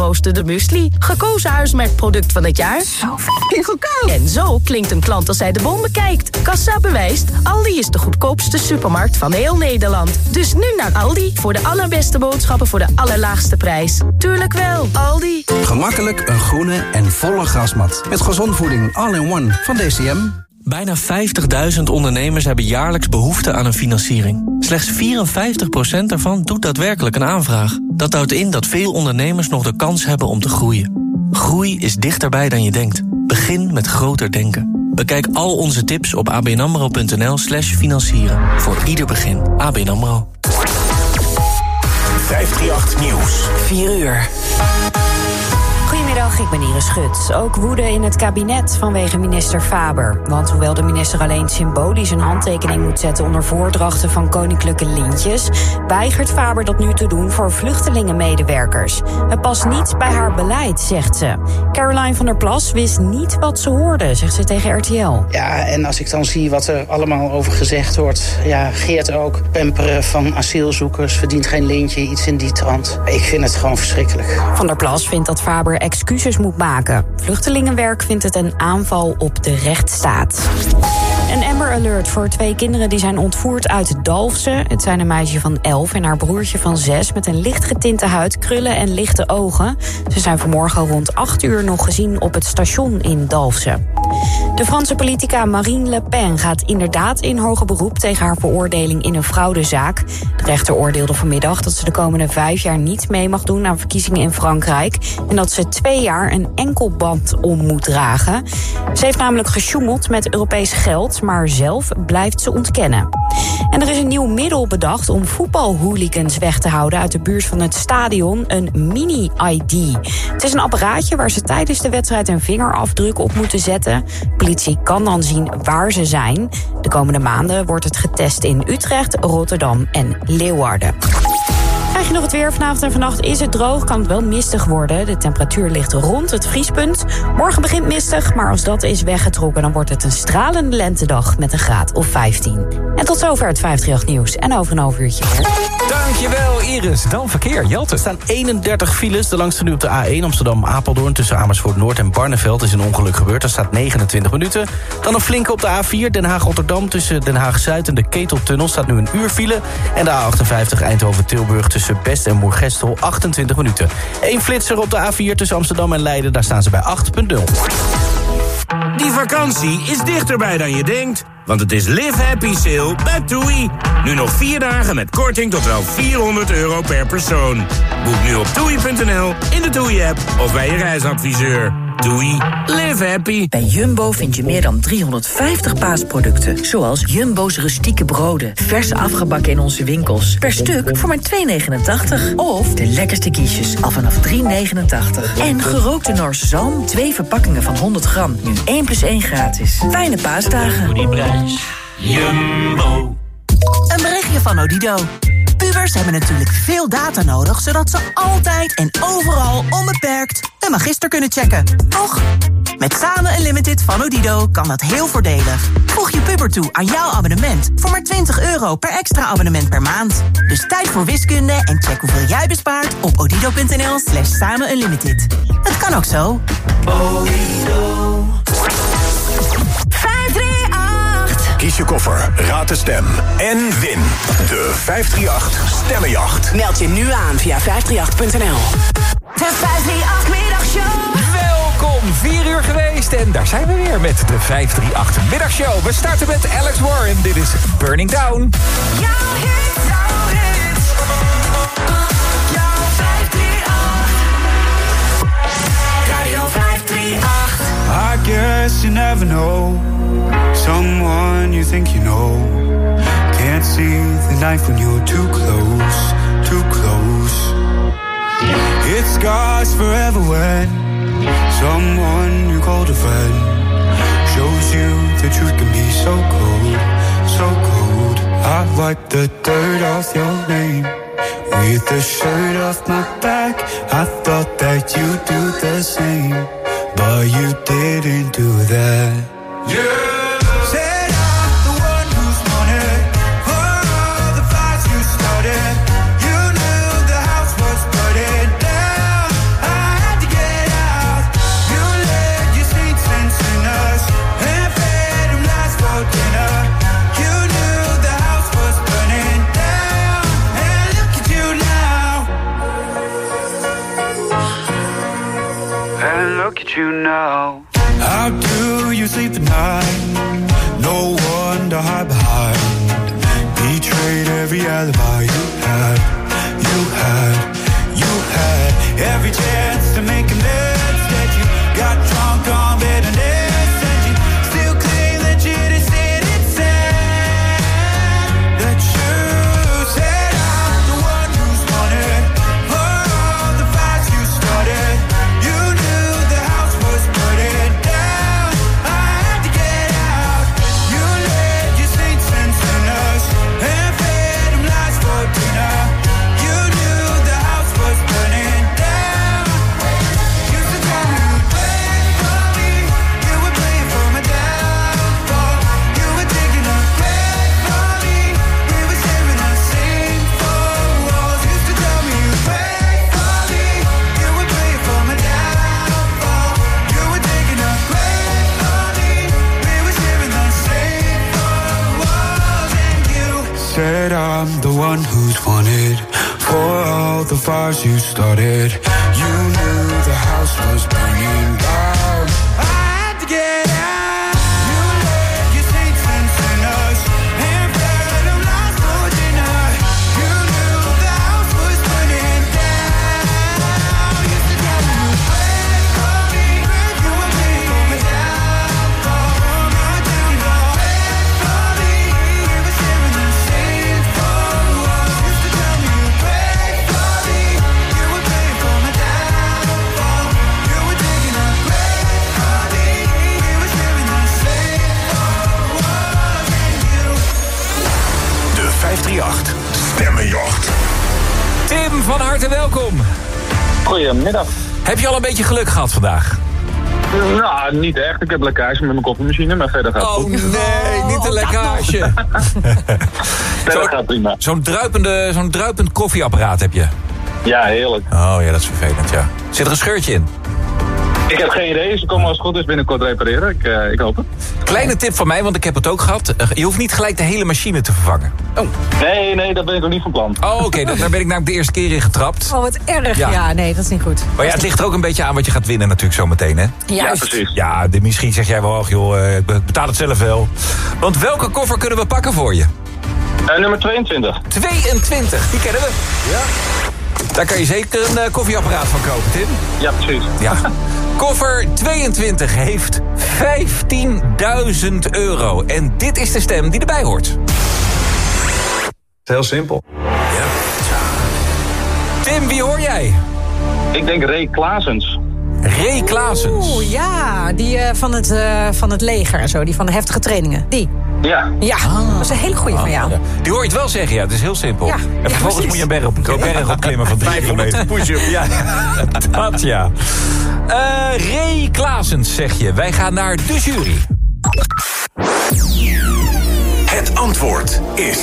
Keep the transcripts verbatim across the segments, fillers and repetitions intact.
geroosterde muesli. Gekozen huismerkproduct van het jaar. Zo f***ing goedkoop. En zo klinkt een klant als hij de bon bekijkt. Kassa bewijst, Aldi is de goedkoopste supermarkt van heel Nederland. Dus nu naar Aldi voor de allerbeste boodschappen voor de allerlaagste prijs. Tuurlijk wel, Aldi. Gemakkelijk een groene en volle grasmat. Met gezondvoeding all-in-one van D C M. Bijna vijftigduizend ondernemers hebben jaarlijks behoefte aan een financiering. Slechts vierenvijftig procent daarvan doet daadwerkelijk een aanvraag. Dat houdt in dat veel ondernemers nog de kans hebben om te groeien. Groei is dichterbij dan je denkt. Begin met groter denken. Bekijk al onze tips op abnamro.nl slash financieren. Voor ieder begin. A B N AMRO. vijfhonderdachtendertig Nieuws. vier uur. Goedemiddag, ik ben Iris Schut. Ook woede in het kabinet vanwege minister Faber. Want hoewel de minister alleen symbolisch een handtekening moet zetten onder voordrachten van koninklijke lintjes, weigert Faber dat nu te doen voor vluchtelingenmedewerkers. Het past niet bij haar beleid, zegt ze. Caroline van der Plas wist niet wat ze hoorde, zegt ze tegen R T L. Ja, en als ik dan zie wat er allemaal over gezegd wordt, ja, Geert ook, pamperen van asielzoekers, verdient geen lintje, iets in die trant. Ik vind het gewoon verschrikkelijk. Van der Plas vindt dat Faber excuses moet maken. Vluchtelingenwerk vindt het een aanval op de rechtsstaat. Een Amber Alert voor twee kinderen die zijn ontvoerd uit Dalfsen. Het zijn een meisje van elf en haar broertje van zes met een licht getinte huid, krullen en lichte ogen. Ze zijn vanmorgen rond acht uur nog gezien op het station in Dalfsen. De Franse politica Marine Le Pen gaat inderdaad in hoger beroep tegen haar veroordeling in een fraudezaak. De rechter oordeelde vanmiddag dat ze de komende vijf jaar niet mee mag doen aan verkiezingen in Frankrijk en dat ze twee jaar een enkelband om moet dragen. Ze heeft namelijk gesjoemeld met Europees geld, maar zelf blijft ze ontkennen. En er is een nieuw middel bedacht om voetbalhooligans weg te houden uit de buurt van het stadion, een mini-I D. Het is een apparaatje waar ze tijdens de wedstrijd een vingerafdruk op moeten zetten. De politie kan dan zien waar ze zijn. De komende maanden wordt het getest in Utrecht, Rotterdam en Leeuwarden. Krijg je nog het weer? Vanavond en vannacht is het droog, kan het wel mistig worden. De temperatuur ligt rond het vriespunt. Morgen begint mistig, maar als dat is weggetrokken, dan wordt het een stralende lentedag met een graad of vijftien. En tot zover het vijfhonderdachtendertig Nieuws. En over een half uurtje weer. Dankjewel Iris. Dan verkeer, Jelte. Er staan eenendertig files. De langste nu op de A één Amsterdam-Apeldoorn. Tussen Amersfoort Noord en Barneveld is een ongeluk gebeurd. Daar staat negenentwintig minuten. Dan een flinke op de A vier Den Haag-Rotterdam. Tussen Den Haag-Zuid en de Keteltunnel staat nu een uur file. En de A achtenvijftig Eindhoven-Tilburg tussen Best en Moergestel achtentwintig minuten. Eén flitser op de A vier tussen Amsterdam en Leiden. Daar staan ze bij acht punt nul. Die vakantie is dichterbij dan je denkt. Want het is Live Happy Sale bij TUI. Nu nog vier dagen met korting tot wel vierhonderd euro per persoon. Boek nu op toei punt n l, in de TUI-app of bij je reisadviseur. TUI. Live happy. Bij Jumbo vind je meer dan driehonderdvijftig paasproducten. Zoals Jumbo's rustieke broden. Vers afgebakken in onze winkels. Per stuk voor maar twee negenentachtig. Of de lekkerste quiches al vanaf drie negenentachtig. En gerookte Noorse zalm. Twee verpakkingen van honderd gram. Nu één plus één gratis. Fijne paasdagen. Voor die prijs. Jumbo. Een berichtje van Odido. Pubers hebben natuurlijk veel data nodig, zodat ze altijd en overal onbeperkt een magister kunnen checken. Toch? Met Samen Unlimited van Odido kan dat heel voordelig. Voeg je puber toe aan jouw abonnement voor maar twintig euro per extra abonnement per maand. Dus tijd voor wiskunde en check hoeveel jij bespaart op odido.nl slash samen unlimited. Het kan ook zo. Odido. Kies je koffer, raad de stem en win de vijfhonderdachtendertig Stemmenjacht. Meld je nu aan via vijf drie acht punt n l. De vijfhonderdachtendertig Middagshow. Welkom, vier uur geweest en daar zijn we weer met de vijfhonderdachtendertig Middagshow. We starten met Alex Warren, dit is Burning Down. Jouw hit, jouw hit. Jouw vijfhonderdachtendertig. Radio vijfhonderdachtendertig. I guess you never know someone you think you know. Can't see the knife when you're too close, too close. It scars forever when someone you called a friend shows you the truth can be so cold, so cold. I wipe the dirt off your name with the shirt off my back. I thought that you'd do the same, but you didn't do that. Yeah. I And look at you now. How do you sleep at night? No one to hide behind. Betrayed every alibi you had. You had, you had every chance to make amends. That you got drunk on bitterness. And you still claim that you just didn't say. That you said I'm the one who's wanted. For all the fights you started. You knew the house was burning down. I had to get out. You led your saints and sinners and fed them lies for dinner. You knew the house was burning down. Used to tell me you'd play for me. You would play for my downfall. You were digging a grave for me. We were sharing the same four walls. Used to tell me you'd play for me. You would play for my downfall. You were digging a grave for me. We were sharing the same four walls. And you said I'm the one who's wanted for all the fires you started. You knew the house was burning down. I had to get out. You led your saints and sinners and fed them lies for dinner. You knew the house was burning down. Used to tell me you'd pray for me. You would pray for my downfall. My downfall. For me, we were sharing the same four walls. Used to tell me you'd pray for me. You would pray for my downfall. You were digging a grave for me. We were sharing the same four walls. And you. De vijfdrieëntacht Stemmenjacht. Tim, van harte welkom. Goedemiddag. Heb je al een beetje geluk gehad vandaag? Nou, niet echt. Ik heb lekkage met mijn koffiemachine, maar verder gaat het Oh goed. nee, niet de lekkage. Verder gaat prima. Zo'n druipende, zo'n druipend koffieapparaat heb je. Ja, heerlijk. Oh ja, dat is vervelend, ja. Zit er een scheurtje in? Ik heb geen idee. Ze komen als het goed is binnenkort repareren. Ik, uh, ik hoop het. Kleine tip van mij, want ik heb het ook gehad. Uh, Je hoeft niet gelijk de hele machine te vervangen. Oh. Nee, nee, dat ben ik nog niet van plan. Oh, oké. Okay, daar ben ik namelijk de eerste keer in getrapt. Oh, wat erg. Ja, Ja. nee, dat is niet goed. Maar ja, het ligt er ook een beetje aan wat je gaat winnen natuurlijk zometeen, hè? Juist. Ja, precies. Ja, de, misschien zeg jij wel, ach joh, uh, ik betaal het zelf wel. Want welke koffer kunnen we pakken voor je? Uh, nummer tweeëntwintig. tweeëntwintig, die kennen we. Ja. Daar kan je zeker een uh, koffieapparaat van kopen, Tim. Ja, precies. Ja. Koffer tweeëntwintig heeft vijftienduizend euro. En dit is de stem die erbij hoort. Heel simpel. Ja. Tim, wie hoor jij? Ik denk Ray Klaasens. Ray Klaasens. Oeh, ja, die uh, van, het, uh, van het leger en zo, die van de heftige trainingen. Die. Ja. Ja, Ah. dat is een hele goeie van jou. Ja. Die hoor je het wel zeggen, ja. Het is heel simpel. Ja. En Ja, vervolgens precies. moet je een berg, op, een berg opklimmen van drie kilometer. push-up. Ja, dat ja. Uh, Ray Klaasens, zeg je. Wij gaan naar de jury. Het antwoord is...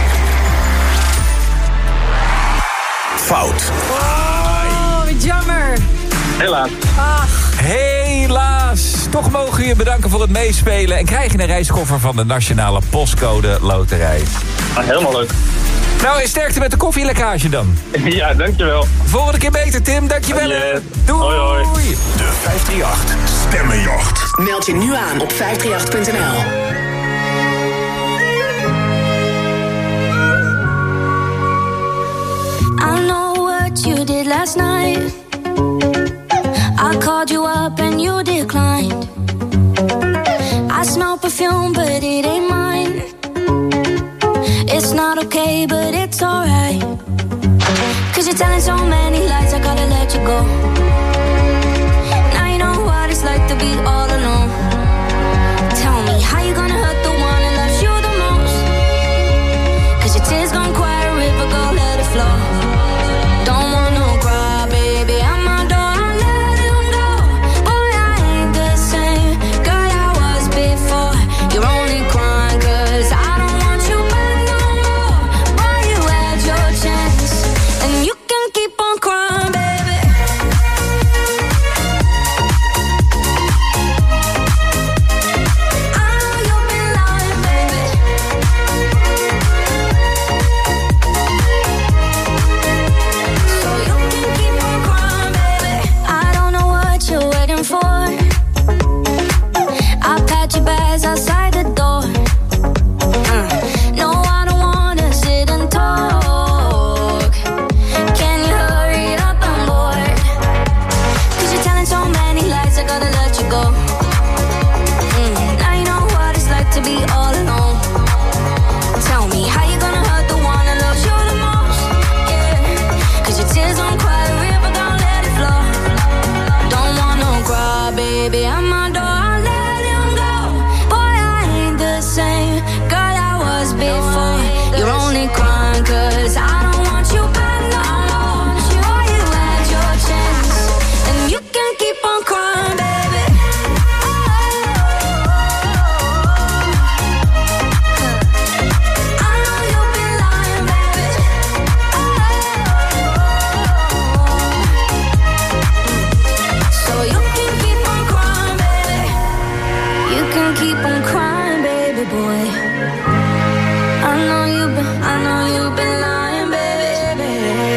fout. Oh, wat jammer. Helaas. Ach, Helaas. Toch mogen we je bedanken voor het meespelen. En krijg je een reiskoffer van de Nationale Postcode Loterij. Ah, helemaal leuk. Nou, en sterkte met de koffielekkage dan. Ja, dankjewel. Volgende keer beter, Tim. Dankjewel. Yes. Doei. Hoi, hoi. De vijfdrieëntacht Stemmenjacht. Meld je nu aan op vijf drie acht punt n l. I know what you did last night. I called you up and you declined. I smell perfume, but it ain't mine. It's not okay, but it's alright. Cause you're telling so many lies, I gotta let you go. Now you know what it's like to be all alone. Tell me, how you gonna hurt the one that loves you the most? Cause your tears gon' quiet a river, go let it flow. Don't want no cry, baby, I'm my door, I let him go. Boy, I ain't the same girl I was before. You're only crying cause I don't want you back no more. Boy, you had your chance, and you can keep on crying, baby. keep on crying, baby. I know you've been lying, baby. So you can keep on crying, baby. You can keep on crying, baby boy. I know you've been, I know you've been lying, baby.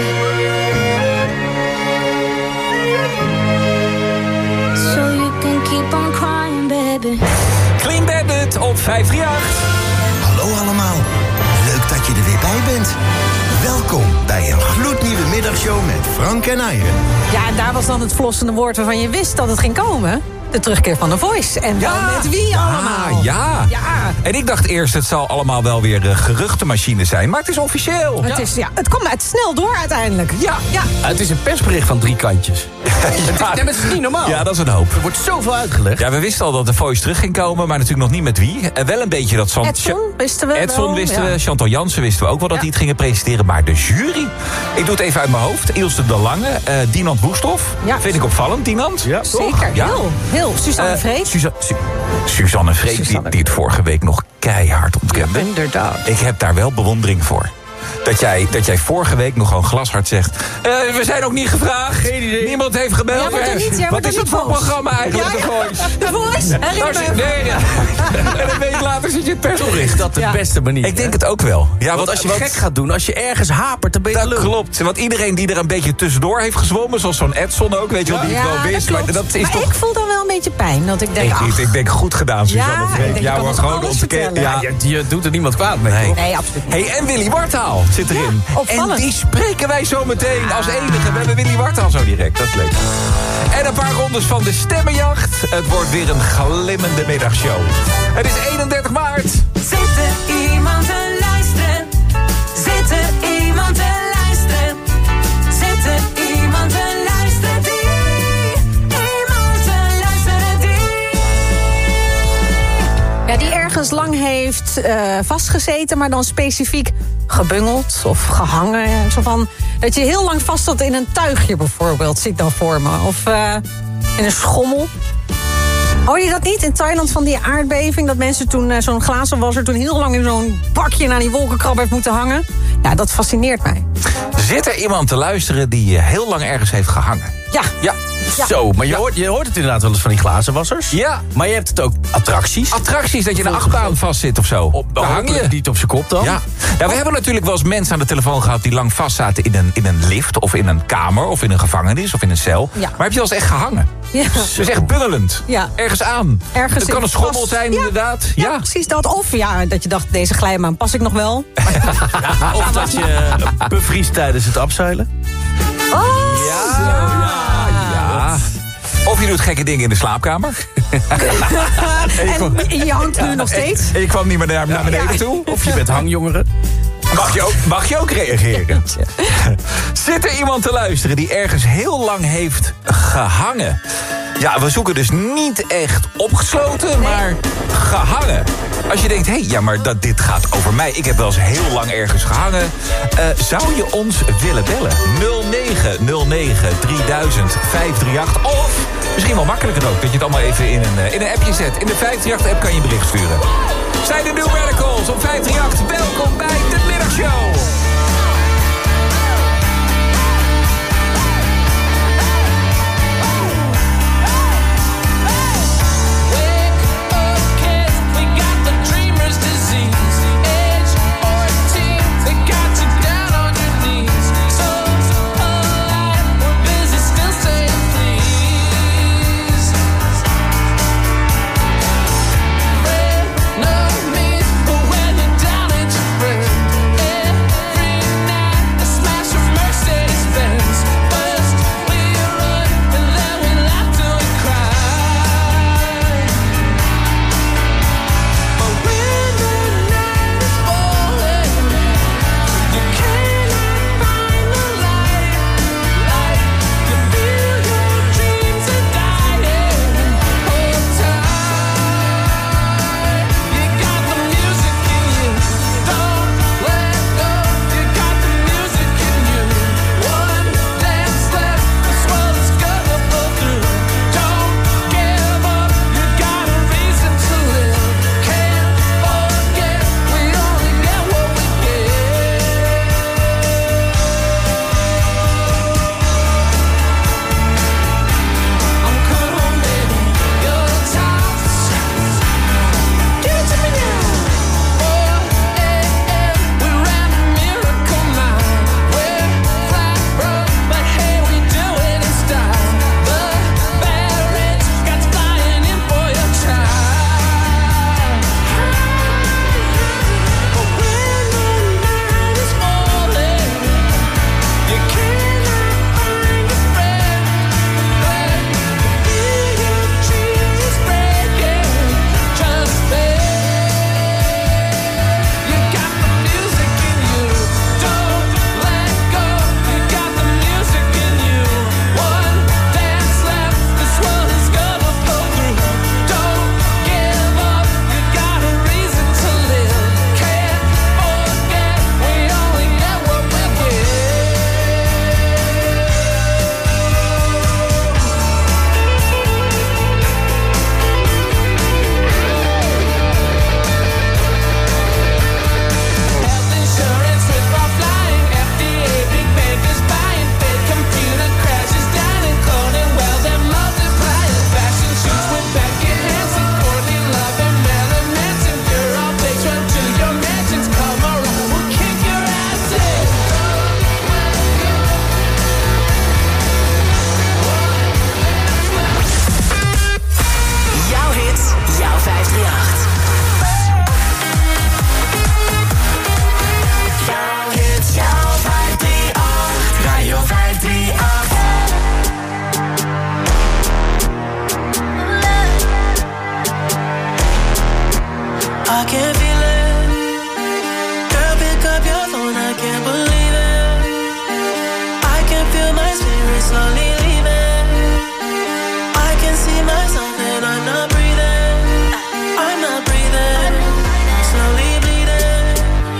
So you can keep on crying, baby. Clean Bandit op vijf drie acht. Hallo allemaal, leuk dat je er weer bij bent. Welkom bij een gloednieuwe middagshow met Frank en Iron. Ja, en daar was dan het verlossende woord waarvan je wist dat het ging komen. De terugkeer van The Voice. En wel Ja. met wie allemaal? Ah, ja. Ja. En ik dacht eerst, het zal allemaal wel weer uh, geruchtenmachine zijn. Maar het is officieel. Het, is, ja, het kwam uit snel door uiteindelijk. Ja. ja. Het is een persbericht van drie kantjes. Ja. Nee, maar het is niet normaal. Ja, dat is een hoop. Er wordt zoveel uitgelegd. Ja, we wisten al dat The Voice terug ging komen, maar natuurlijk nog niet met wie. En wel een beetje dat... San- Edson wisten we Edson wel, wisten ja. we, Chantal Jansen wisten we ook wel dat Ja. die het gingen presenteren. Maar de jury, ik doe het even uit mijn hoofd. Ilse de Lange, uh, Dinant Woesthof. Ja. Vind ik opvallend, Dinant. Ja. Zeker, Ja. heel. heel. Suzanne Eh, Vrees. Suza- Su- Suzanne Vrees, die, Suzanne. die het vorige week nog keihard ontkende. Inderdaad. Ik heb daar wel bewondering voor. Dat jij, dat jij vorige week nog gewoon glashard zegt... Uh, we zijn ook niet gevraagd. Geen idee. Niemand heeft gebeld. Ja, maar dan niet, ja, maar Wat dan is dat niet voor Voice. programma eigenlijk, Ja, The ja. Voice? The Voice, herinner Nou, me. nee, ja. En een week later zit je het persbericht. Is dat de Ja. beste manier? Ik denk hè? het ook wel. Ja, Want als je wat- gek gaat doen, als je ergens hapert, dan ben je Dat de lul. klopt. Want iedereen die er een beetje tussendoor heeft gezwommen... zoals zo'n Edson ook, weet je wel, die het Ja, wel dat wist. Maar klopt. dat is maar toch... ik voel dan wel een beetje pijn. Dat ik denk, Ik, ach, niet. ik denk goed gedaan, Suzanne Ja, Vrees. ik denk, Ja, je kan hoor, ons gewoon alles ontkend. vertellen. Ja, Ja, je, je doet er niemand kwaad mee, Nee. toch? nee, absoluut niet. Hey, en Willy Wartaal zit erin. Ja, opvallend. En die spreken wij zo meteen als enige. We hebben Willy Wartaal zo direct, dat is leuk. En een paar rondes van de stemmenjacht. Het wordt weer een glimmende middagshow. Het is eenendertig maart. Zit er iemand te luisteren? Zit er iemand te luisteren? Zit er iemand te luisteren die? Iemand te luisteren die? Ja, die ergens lang heeft uh, vastgezeten, maar dan specifiek gebungeld of gehangen. Zo van, dat je heel lang vast zat in een tuigje bijvoorbeeld, zie ik dan voor me. Of uh, in een schommel. Hoor je dat niet in Thailand van die aardbeving? Dat mensen toen, uh, zo'n glazenwasser toen heel lang in zo'n bakje naar die wolkenkrab heeft moeten hangen? Ja, dat fascineert mij. Zit er iemand te luisteren die uh, heel lang ergens heeft gehangen? Ja. Ja. Ja. Zo, maar je, hoort, je hoort het inderdaad wel eens van die glazenwassers. Ja. Maar je hebt het ook attracties. Attracties, dat je in een achtbaan vastzit of zo. Op, Daar hang je. Niet op zijn kop dan. Ja. Ja, we hebben natuurlijk wel eens mensen aan de telefoon gehad... die lang vastzaten in een, in een lift of in een kamer... of in een gevangenis of in een cel. Ja. Maar heb je wel eens echt gehangen? Ja. Dus echt bungelend. Ja. Ergens aan. Ergens het kan in een schommel vast- zijn, Ja. inderdaad. Ja, Ja. precies dat. Of ja, dat je dacht, deze glijbaan pas ik nog wel. Of dat je uh, bevriest tijdens het abseilen. Oh, Ja. Ja. Of je doet gekke dingen in de slaapkamer. en je hangt nu nog steeds. En je kwam niet meer naar, naar beneden toe. Of je bent hangjongere. Mag je ook, mag je ook reageren? Zit er iemand te luisteren die ergens heel lang heeft gehangen? Ja, we zoeken dus niet echt opgesloten, maar gehangen. Als je denkt, hé, hey, ja, maar dat, dit gaat over mij. Ik heb wel eens heel lang ergens gehangen. Uh, zou je ons willen bellen? nul negen nul negen drieduizend vijf drie acht. Of, misschien wel makkelijker ook, dat je het allemaal even in een, uh, in een appje zet. In de vijf drie acht app kan je een bericht sturen. Zijn de New Radicals op vijf drie acht. Welkom bij de middagshow. No need for when you're down at your friend. I can feel it. Girl, pick up your phone, I can't believe it. I can feel my spirit slowly leaving. I can see myself and I'm not breathing. I'm not breathing. Slowly bleeding.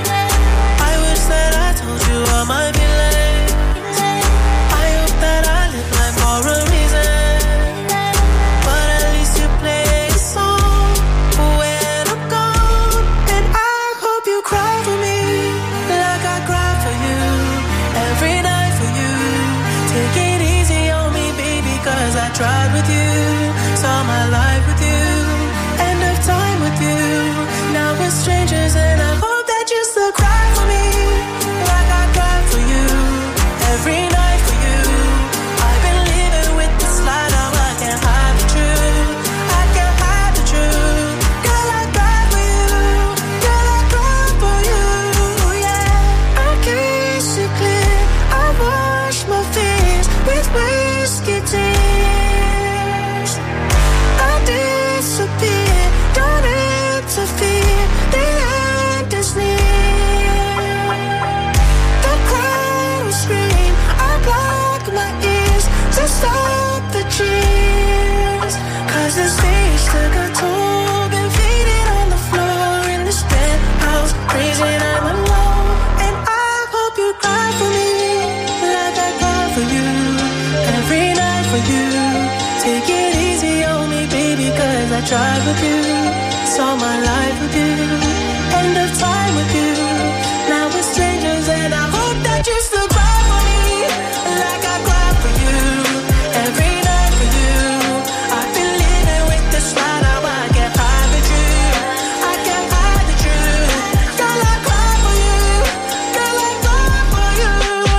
I wish that I told you all my feelings. I hope that I live life for a reason. But at least you play a song when I'm gone. And I hope you cry for me like I cry for you. Every night for you. Take it easy on me, baby, cause I tried with you. Saw my life with you. End of time with you. Now we're strangers and I hope that you still cry for me like I cry for you. Every night for you. I've been living with this lie, now I can't hide the truth. I can't hide the truth. Girl, I cry for you. Girl, I cry for you. Yeah, I can't see clear. I wash my face with whiskey tears. I disappear, don't interfere. The end is near. The crowd will scream. I block my ears to stop the cheers. Cause the stage took a toll. Been faded on the floor in this penthouse. Crazy and I'm alone. And I hope you cry for me like I cry for you. Every night for you. Take it easy on me, baby, cause I tried with you. Saw my life with you. End of time with you. Now we're strangers and I hope that you still cry for me like I cry for you. Every night for you. I've been living with this lie, now I can't hide the truth. I can't hide the truth. Girl, I cry for you. Girl, I cry for you.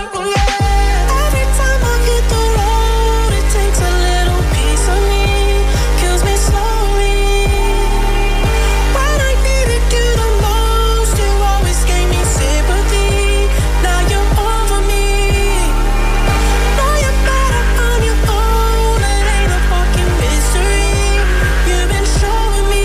Yeah. Every time I hit the road, it takes a little piece of me. Kills me slowly. When I needed you the most, you always gave me sympathy. Now you're over me. Know you're better on your own. It ain't a fucking mystery. You've been showing me.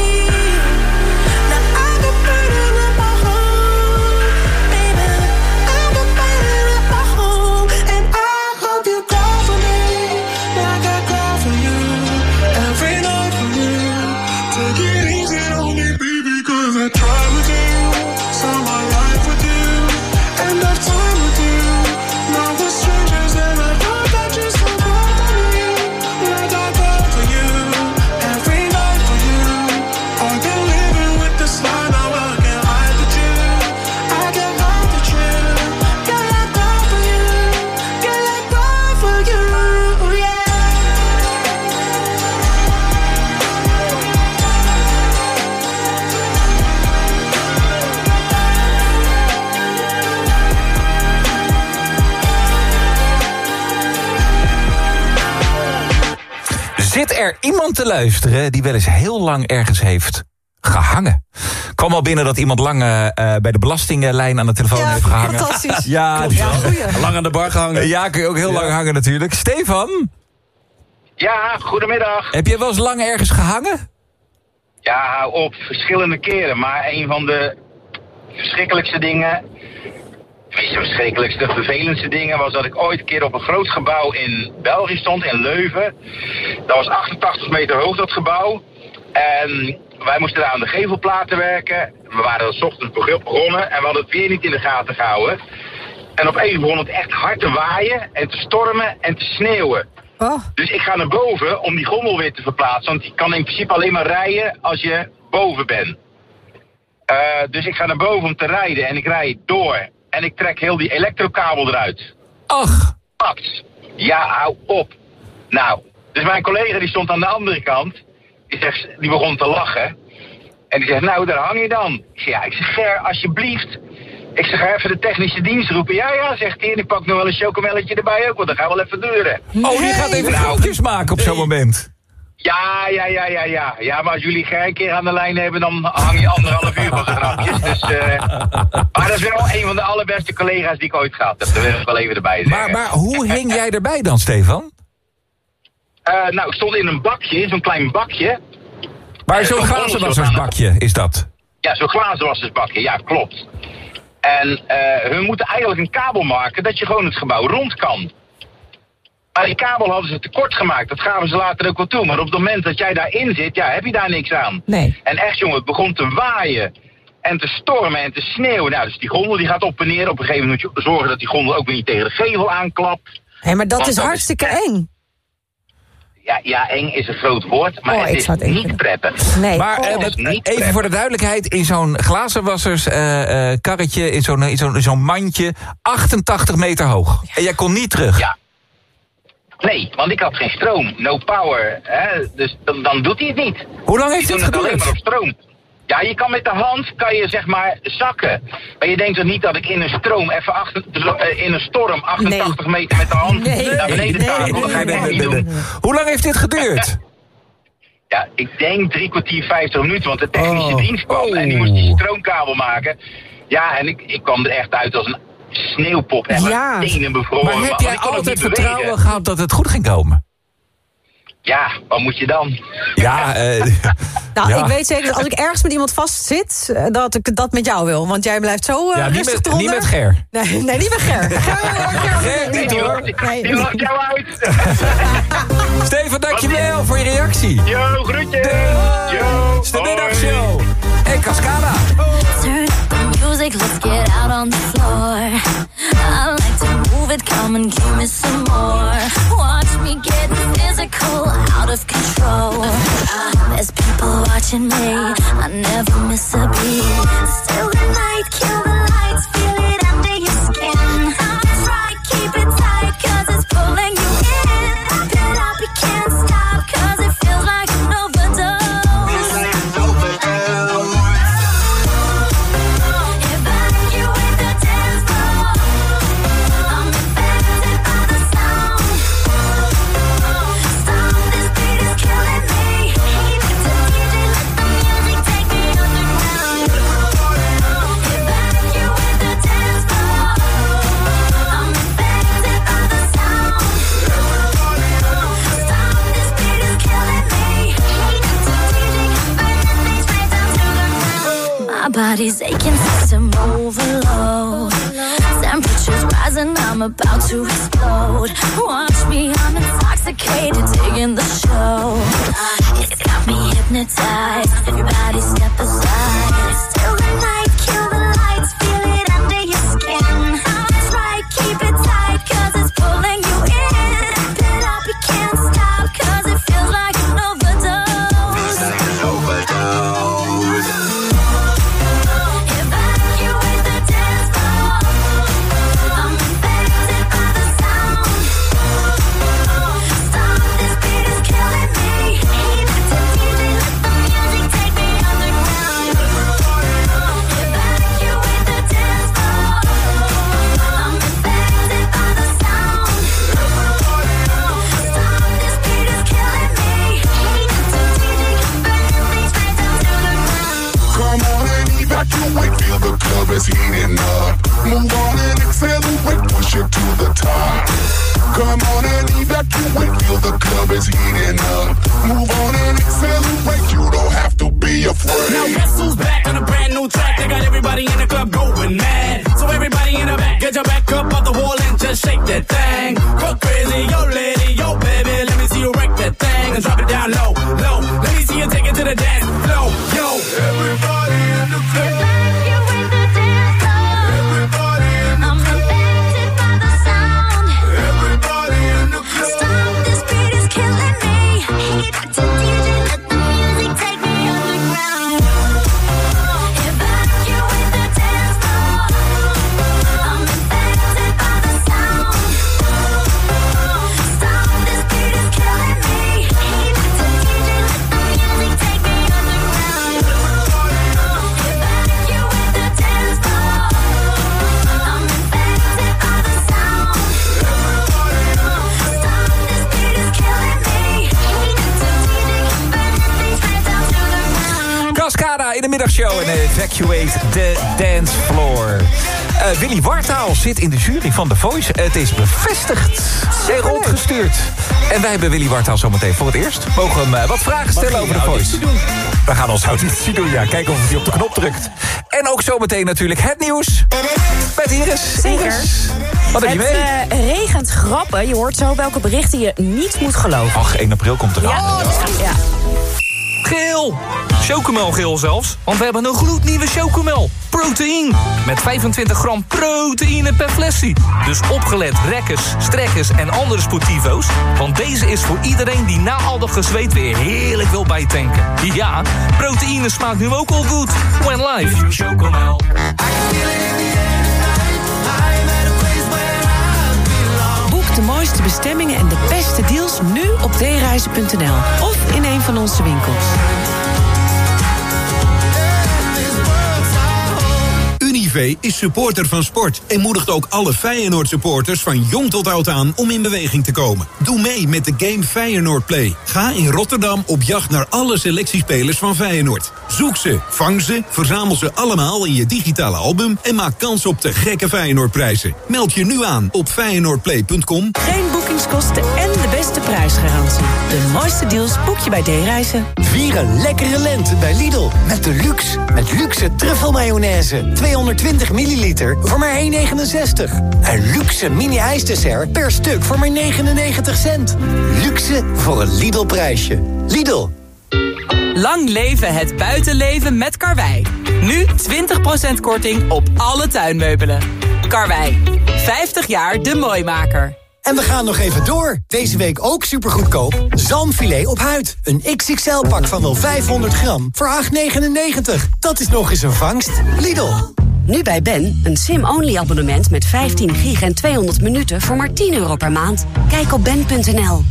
Now I got burning at my home, baby. I got burning at my home, and I hope you cry for me like I cry for you. Every night for you. Take it easy on me, baby, cause I tried with you. Saw my life with you. End of time with you. Now we're strangers and I hope that you still cry for me like I cry for you. Every night for you. I've been living with this lie, now I can't hide the truth. I can't hide the truth. Girl, I cry for you. Girl, I cry for you. Yeah. Zit er iemand te luisteren die wel eens heel lang ergens heeft gehangen? Kwam al binnen dat iemand lang uh, bij de belastinglijn aan de telefoon Ja, heeft gehangen. fantastisch. Ja, Klopt, ja, goeie. Lang aan de bar gehangen. Ja, kun je ook heel lang hangen natuurlijk. Stefan, Ja, goedemiddag. heb je wel eens lang ergens gehangen? Ja, hou op. Verschillende keren. Maar een van de verschrikkelijkste dingen... Tenminste, de verschrikkelijkste, vervelendste dingen... was dat ik ooit een keer op een groot gebouw in België stond, in Leuven. Dat was achtentachtig meter hoog, dat gebouw. En wij moesten daar aan de gevelplaten werken. We waren er 's ochtends begonnen en we hadden het weer niet in de gaten gehouden. En opeens begon het echt hard te waaien en te stormen en te sneeuwen. Oh. Dus ik ga naar boven om die gondel weer te verplaatsen. Want die kan in principe alleen maar rijden als je boven bent. Uh, dus ik ga naar boven om te rijden en ik rijd door. En ik trek heel die elektrokabel eruit. Ach. Pakt. Ja, hou op. Nou, dus mijn collega die stond aan de andere kant. Die, zegt, die begon te lachen. En die zegt, nou, daar hang je dan. Ik zeg, ja, ik zeg, Ger, alsjeblieft. Ik zeg, ga even de technische dienst roepen. Ja, ja, zegt hij. En ik pak nog wel een chocomelletje erbij ook, want dat gaat wel even duren. Oh, die gaat even grapjes maken op zo'n moment. Ja, ja, ja, ja, ja. Ja, maar als jullie Ger een keer aan de lijn hebben, dan hang je anderhalf uur van de grapjes. Dus, uh... Maar dat is wel een van de allerbeste collega's die ik ooit gehad heb. Dat wil ik wel even erbij zeggen. Maar, maar hoe hing jij erbij dan, Stefan? Uh, nou, ik stond in een bakje, zo'n klein bakje. Maar zo'n glazenwassersbakje is dat? Ja, zo'n glazenwassersbakje, ja, klopt. En uh, hun moeten eigenlijk een kabel maken dat je gewoon het gebouw rond kan. Maar die kabel hadden ze tekort gemaakt, dat gaven ze later ook wel toe. Maar op het moment dat jij daarin zit, ja, heb je daar niks aan. Nee. En echt, jongen, het begon te waaien en te stormen en te sneeuwen. Nou, dus die gondel die gaat op en neer. Op een gegeven moment moet je zorgen dat die gondel ook weer niet tegen de gevel aanklapt. Hé, hey, maar dat Want is dat hartstikke is... eng. Ja, ja, eng is een groot woord, maar Oh, het ik is zou het eng niet vinden. prettig. Nee. Maar Oh, eh, het dat- is niet even prettig. voor de duidelijkheid, in zo'n glazenwassers eh, eh, karretje, in zo'n in zo'n zo'n mandje, achtentachtig meter hoog. En jij kon niet terug. Ja. Nee, want ik had geen stroom. No power. Hè? Dus dan, dan doet hij het niet. Hoe lang heeft Die dit doen het alleen geduurd? maar op stroom. Ja, je kan met de hand, kan je zeg maar zakken. Maar je denkt toch niet dat ik in een stroom, even achter, in een storm, achtentachtig meter met de hand Nee. naar beneden Nee, takel. Dat ga je Nee, echt nee, niet nee, doen. nee. Hoe lang heeft dit geduurd? Ja, ik denk drie kwartier, vijftig minuten, want de technische Oh. dienst kwam en die moest die stroomkabel maken. Ja, en ik, ik kwam er echt uit als een sneeuwpop en Ja. mijn tenen bevroren. Maar heb want jij ik kon ook altijd niet vertrouwen bewegen. gehad dat het goed ging komen? Ja, wat moet je dan? Ja, eh, Nou, ja. ik weet zeker dat als ik ergens met iemand vastzit, eh, dat ik dat met jou wil. Want jij blijft zo uh, ja, niet, rustig met, eronder. niet met Ger. Nee, nee, niet met Ger. Ger, Ger, Ger, nee, niet nee, hoor. nee. Die lacht jou uit. Steven, dankjewel voor je reactie. Yo, groetjes. Yo. Het is de middagshow. En Cascada. Turn up the music, let's get out on the floor. I like to move it, come and give me some more. Watch me get physical, out of control. Uh, there's people watching me, I never miss a beat. Still the night, kill the lights, feel it under your skin. Try, keep it tight, cause it's pulling you in. Pump it up, you can't stop, cause it feels like an overdose. Evacuate the dance floor. I'm infected by the sound. Stop, this beat is killing me. Heat it to D J, let the music take me underground. Evacuate the dance floor. I'm infected by the sound. Stop, this beat is killing me. Heat it to D J, burning me straight down to the ground. My body's aching, system overload. Temperatures rising, I'm about to explode. Watch me, I'm intoxicated, digging the show. It's got me hypnotized. Everybody step aside. Still the night, kill the lights, feel it under your skin. That's right, keep it tight, cause it's pulling you in. Pump it up, you can't stop, cause it feels like an overdose. Evacuate the dance floor. I'm infected by the sound. Stop, this beat is killing me. Heat it to D J, let the music take me underground. Evacuate the dance floor. I'm infected by the sound. Stop, this beat is killing me. Heat it to D J, burning me straight down to the ground. Come on and evacuate, feel the club is heating up. Move on and accelerate, push it to the top. Come on and evacuate, feel the club is heating up. Move on and accelerate, you don't have to be afraid. Now guess who's back on a brand new track? They got everybody in the club going mad. So everybody in the back, get your back up off the wall and just shake that thing. Go crazy, yo lady, yo baby, let me see you wreck that thing and drop it down low, low. Let me see you take it to the dance floor, yo. Everybody in the club. Evacuate the dance floor. Everybody in the I'm infected by the sound. Everybody in the club. Stop, this beat is killing me. Heat it to D J, let the music take me underground. Evacuate the dance floor. I'm infected by the sound. Stop, this beat is killing me. Heat it to D J, let the music take me underground. Evacuate the dance floor. I'm infected by the sound. Stop, this beat is killing me. Heat it to D J, burning me straight down to the ground. Cascada in de middagshow en Evacuate the Dance Floor. Uh, Willy Wartaal zit in de jury van The Voice. Het is bevestigd en rondgestuurd. En wij hebben Willy Wartaal zometeen voor het eerst. Mogen we hem uh, wat vragen stellen over The Voice? We gaan ons auditie doen, ja. Kijken of hij op de knop drukt. En ook zometeen natuurlijk het nieuws. Met Iris. Zeker. Iris, wat heb je mee? Het uh, regent grappen. Je hoort zo welke berichten je niet moet geloven. Ach, één april komt eraan. Ja, ja. Geel! Chocomelgeel zelfs, want we hebben een gloednieuwe chocomel. Proteïne. Met vijfentwintig gram proteïne per flesje. Dus opgelet rekkers, strekkers en andere sportivo's. Want deze is voor iedereen die na al dat gezweet weer heerlijk wil bijtanken. Ja, proteïne smaakt nu ook al goed. When live. Chocomel. Boek de mooiste bestemmingen en de beste deals nu op d reizen punt n l of in een van onze winkels. Univé is supporter van sport en moedigt ook alle Feyenoord-supporters van jong tot oud aan om in beweging te komen. Doe mee met de game Feyenoord Play. Ga in Rotterdam op jacht naar alle selectiespelers van Feyenoord. Zoek ze, vang ze, verzamel ze allemaal in je digitale album en maak kans op de gekke Feyenoordprijzen. Meld je nu aan op feyenoordplay punt com. Geen boekingskosten en de beste prijsgarantie. De mooiste deals boek je bij D-Reizen. Vier een lekkere lente bij Lidl. Met de luxe. Met luxe truffelmayonaise. tweehonderdtwintig milliliter voor maar één negenenzestig. Een luxe mini-ijsdessert per stuk voor maar negenennegentig cent. Luxe voor een Lidl-prijsje. Lidl. Lang leven het buitenleven met Karwei. Nu twintig procent korting op alle tuinmeubelen. Karwei. vijftig jaar de Mooimaker. En we gaan nog even door. Deze week ook supergoedkoop. Zalmfilet op huid. Een X X L-pak van wel vijfhonderd gram voor acht negenennegentig. Dat is nog eens een vangst. Lidl. Nu bij Ben, een sim-only abonnement met vijftien gig en tweehonderd minuten voor maar tien euro per maand. Kijk op ben punt n l.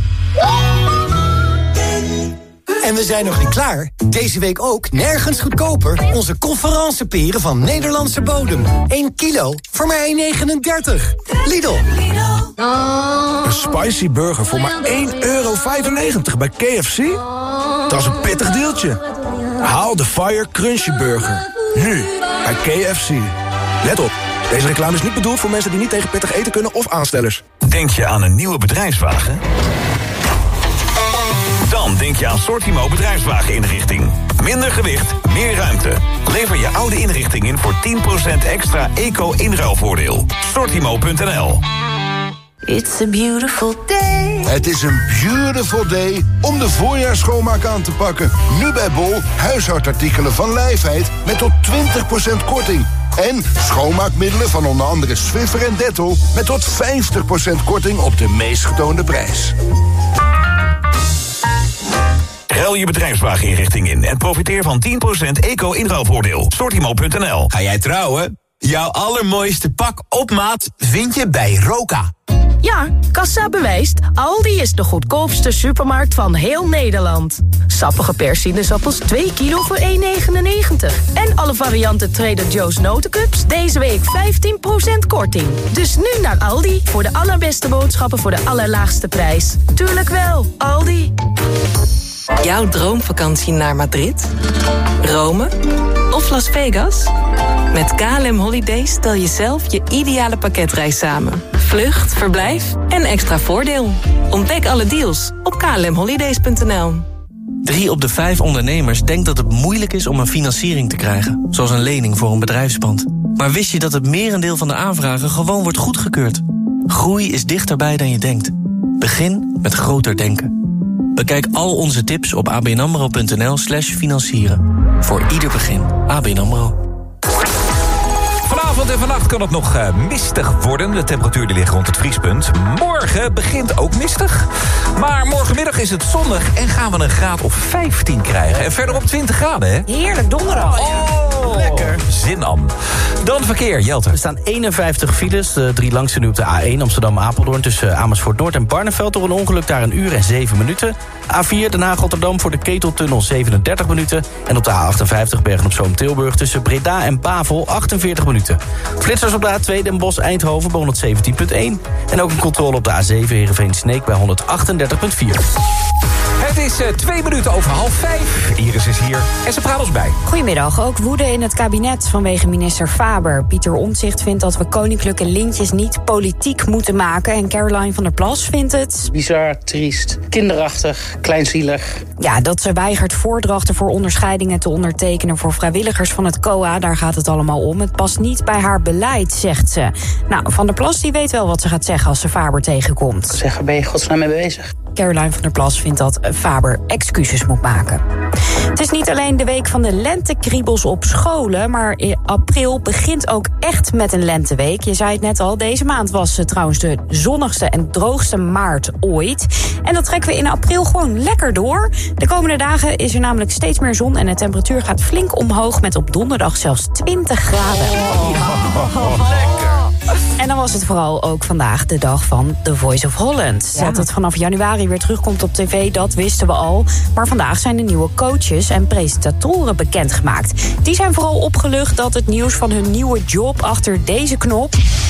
En we zijn nog niet klaar. Deze week ook nergens goedkoper. Onze conferenceperen van Nederlandse bodem. één kilo voor maar één negenendertig. Lidl. Een spicy burger voor maar één euro vijfennegentig bij K F C? Dat is een pittig deeltje. Haal de Fire Crunchy Burger. Nu bij K F C. Let op. Deze reclame is niet bedoeld voor mensen die niet tegen pittig eten kunnen of aanstellers. Denk je aan een nieuwe bedrijfswagen? Dan denk je aan Sortimo bedrijfswageninrichting. Minder gewicht, meer ruimte. Lever je oude inrichting in voor tien procent extra eco-inruilvoordeel. Sortimo punt n l. It's a beautiful day. Het is een beautiful day om de voorjaarsschoonmaak aan te pakken. Nu bij Bol huishoudartikelen van Lijfheid met tot twintig procent korting. En schoonmaakmiddelen van onder andere Swiffer en Dettol met tot vijftig procent korting op de meest getoonde prijs. Ruil je bedrijfswageninrichting in en profiteer van tien procent eco-inruilvoordeel. Sortimo punt n l. Ga jij trouwen? Jouw allermooiste pak op maat vind je bij Roka. Ja, Kassa bewijst, Aldi is de goedkoopste supermarkt van heel Nederland. Sappige persinezappels twee kilo voor één negenennegentig. En alle varianten Trader Joe's notencups deze week vijftien procent korting. Dus nu naar Aldi voor de allerbeste boodschappen voor de allerlaagste prijs. Tuurlijk wel, Aldi. Jouw droomvakantie naar Madrid, Rome of Las Vegas? Met K L M Holidays stel je zelf je ideale pakketreis samen. Vlucht, verblijf en extra voordeel. Ontdek alle deals op k l m holidays punt n l. Drie op de vijf ondernemers denkt dat het moeilijk is om een financiering te krijgen. Zoals een lening voor een bedrijfspand. Maar wist je dat het merendeel van de aanvragen gewoon wordt goedgekeurd? Groei is dichterbij dan je denkt. Begin met groter denken. Bekijk al onze tips op a b n amro punt n l slash financieren. Voor ieder begin. A B N AMRO. Vanavond en vannacht kan het nog uh, mistig worden. De temperatuur die ligt rond het vriespunt. Morgen begint ook mistig. Maar morgenmiddag is het zonnig en gaan we een graad of vijftien krijgen. En verder op twintig graden, hè? Heerlijk, donderdag. Oh, lekker. Zin aan. Dan verkeer, Jelte. Er staan eenenvijftig files. De drie langste nu op de A één Amsterdam-Apeldoorn... tussen Amersfoort Noord en Barneveld door een ongeluk daar een uur en zeven minuten. A vier Den Haag-Rotterdam voor de Keteltunnel zevenendertig minuten. En op de A achtenvijftig Bergen-op-Zoom-Tilburg tussen Breda en Bavel achtenveertig minuten. Flitsers op de A twee Den Bosch-Eindhoven bij honderdzeventien komma één. En ook een controle op de A zeven Heerenveen-Sneek bij honderdachtendertig komma vier. Het is uh, twee minuten over half vijf. Iris is hier en ze praat ons bij. Goedemiddag. Ook woede in het kabinet vanwege minister Faber. Pieter Omtzigt vindt dat we koninklijke lintjes niet politiek moeten maken. En Caroline van der Plas vindt het... bizar, triest, kinderachtig, kleinzielig. Ja, dat ze weigert voordrachten voor onderscheidingen te ondertekenen voor vrijwilligers van het C O A. Daar gaat het allemaal om. Het past niet bij haar beleid, zegt ze. Nou, Van der Plas die weet wel wat ze gaat zeggen als ze Faber tegenkomt. Zeg, ben je godsnaam mee bezig? Caroline van der Plas vindt dat Faber excuses moet maken. Het is niet alleen de week van de lentekriebels op scholen, maar in april begint ook echt met een lenteweek. Je zei het net al, deze maand was trouwens de zonnigste en droogste maart ooit. En dat trekken we in april gewoon lekker door. De komende dagen is er namelijk steeds meer zon en de temperatuur gaat flink omhoog met op donderdag zelfs twintig graden. Oh, lekker. En dan was het vooral ook vandaag de dag van The Voice of Holland. Ja. Dat het vanaf januari weer terugkomt op tv, dat wisten we al. Maar vandaag zijn de nieuwe coaches en presentatoren bekendgemaakt. Die zijn vooral opgelucht dat het nieuws van hun nieuwe job achter deze knop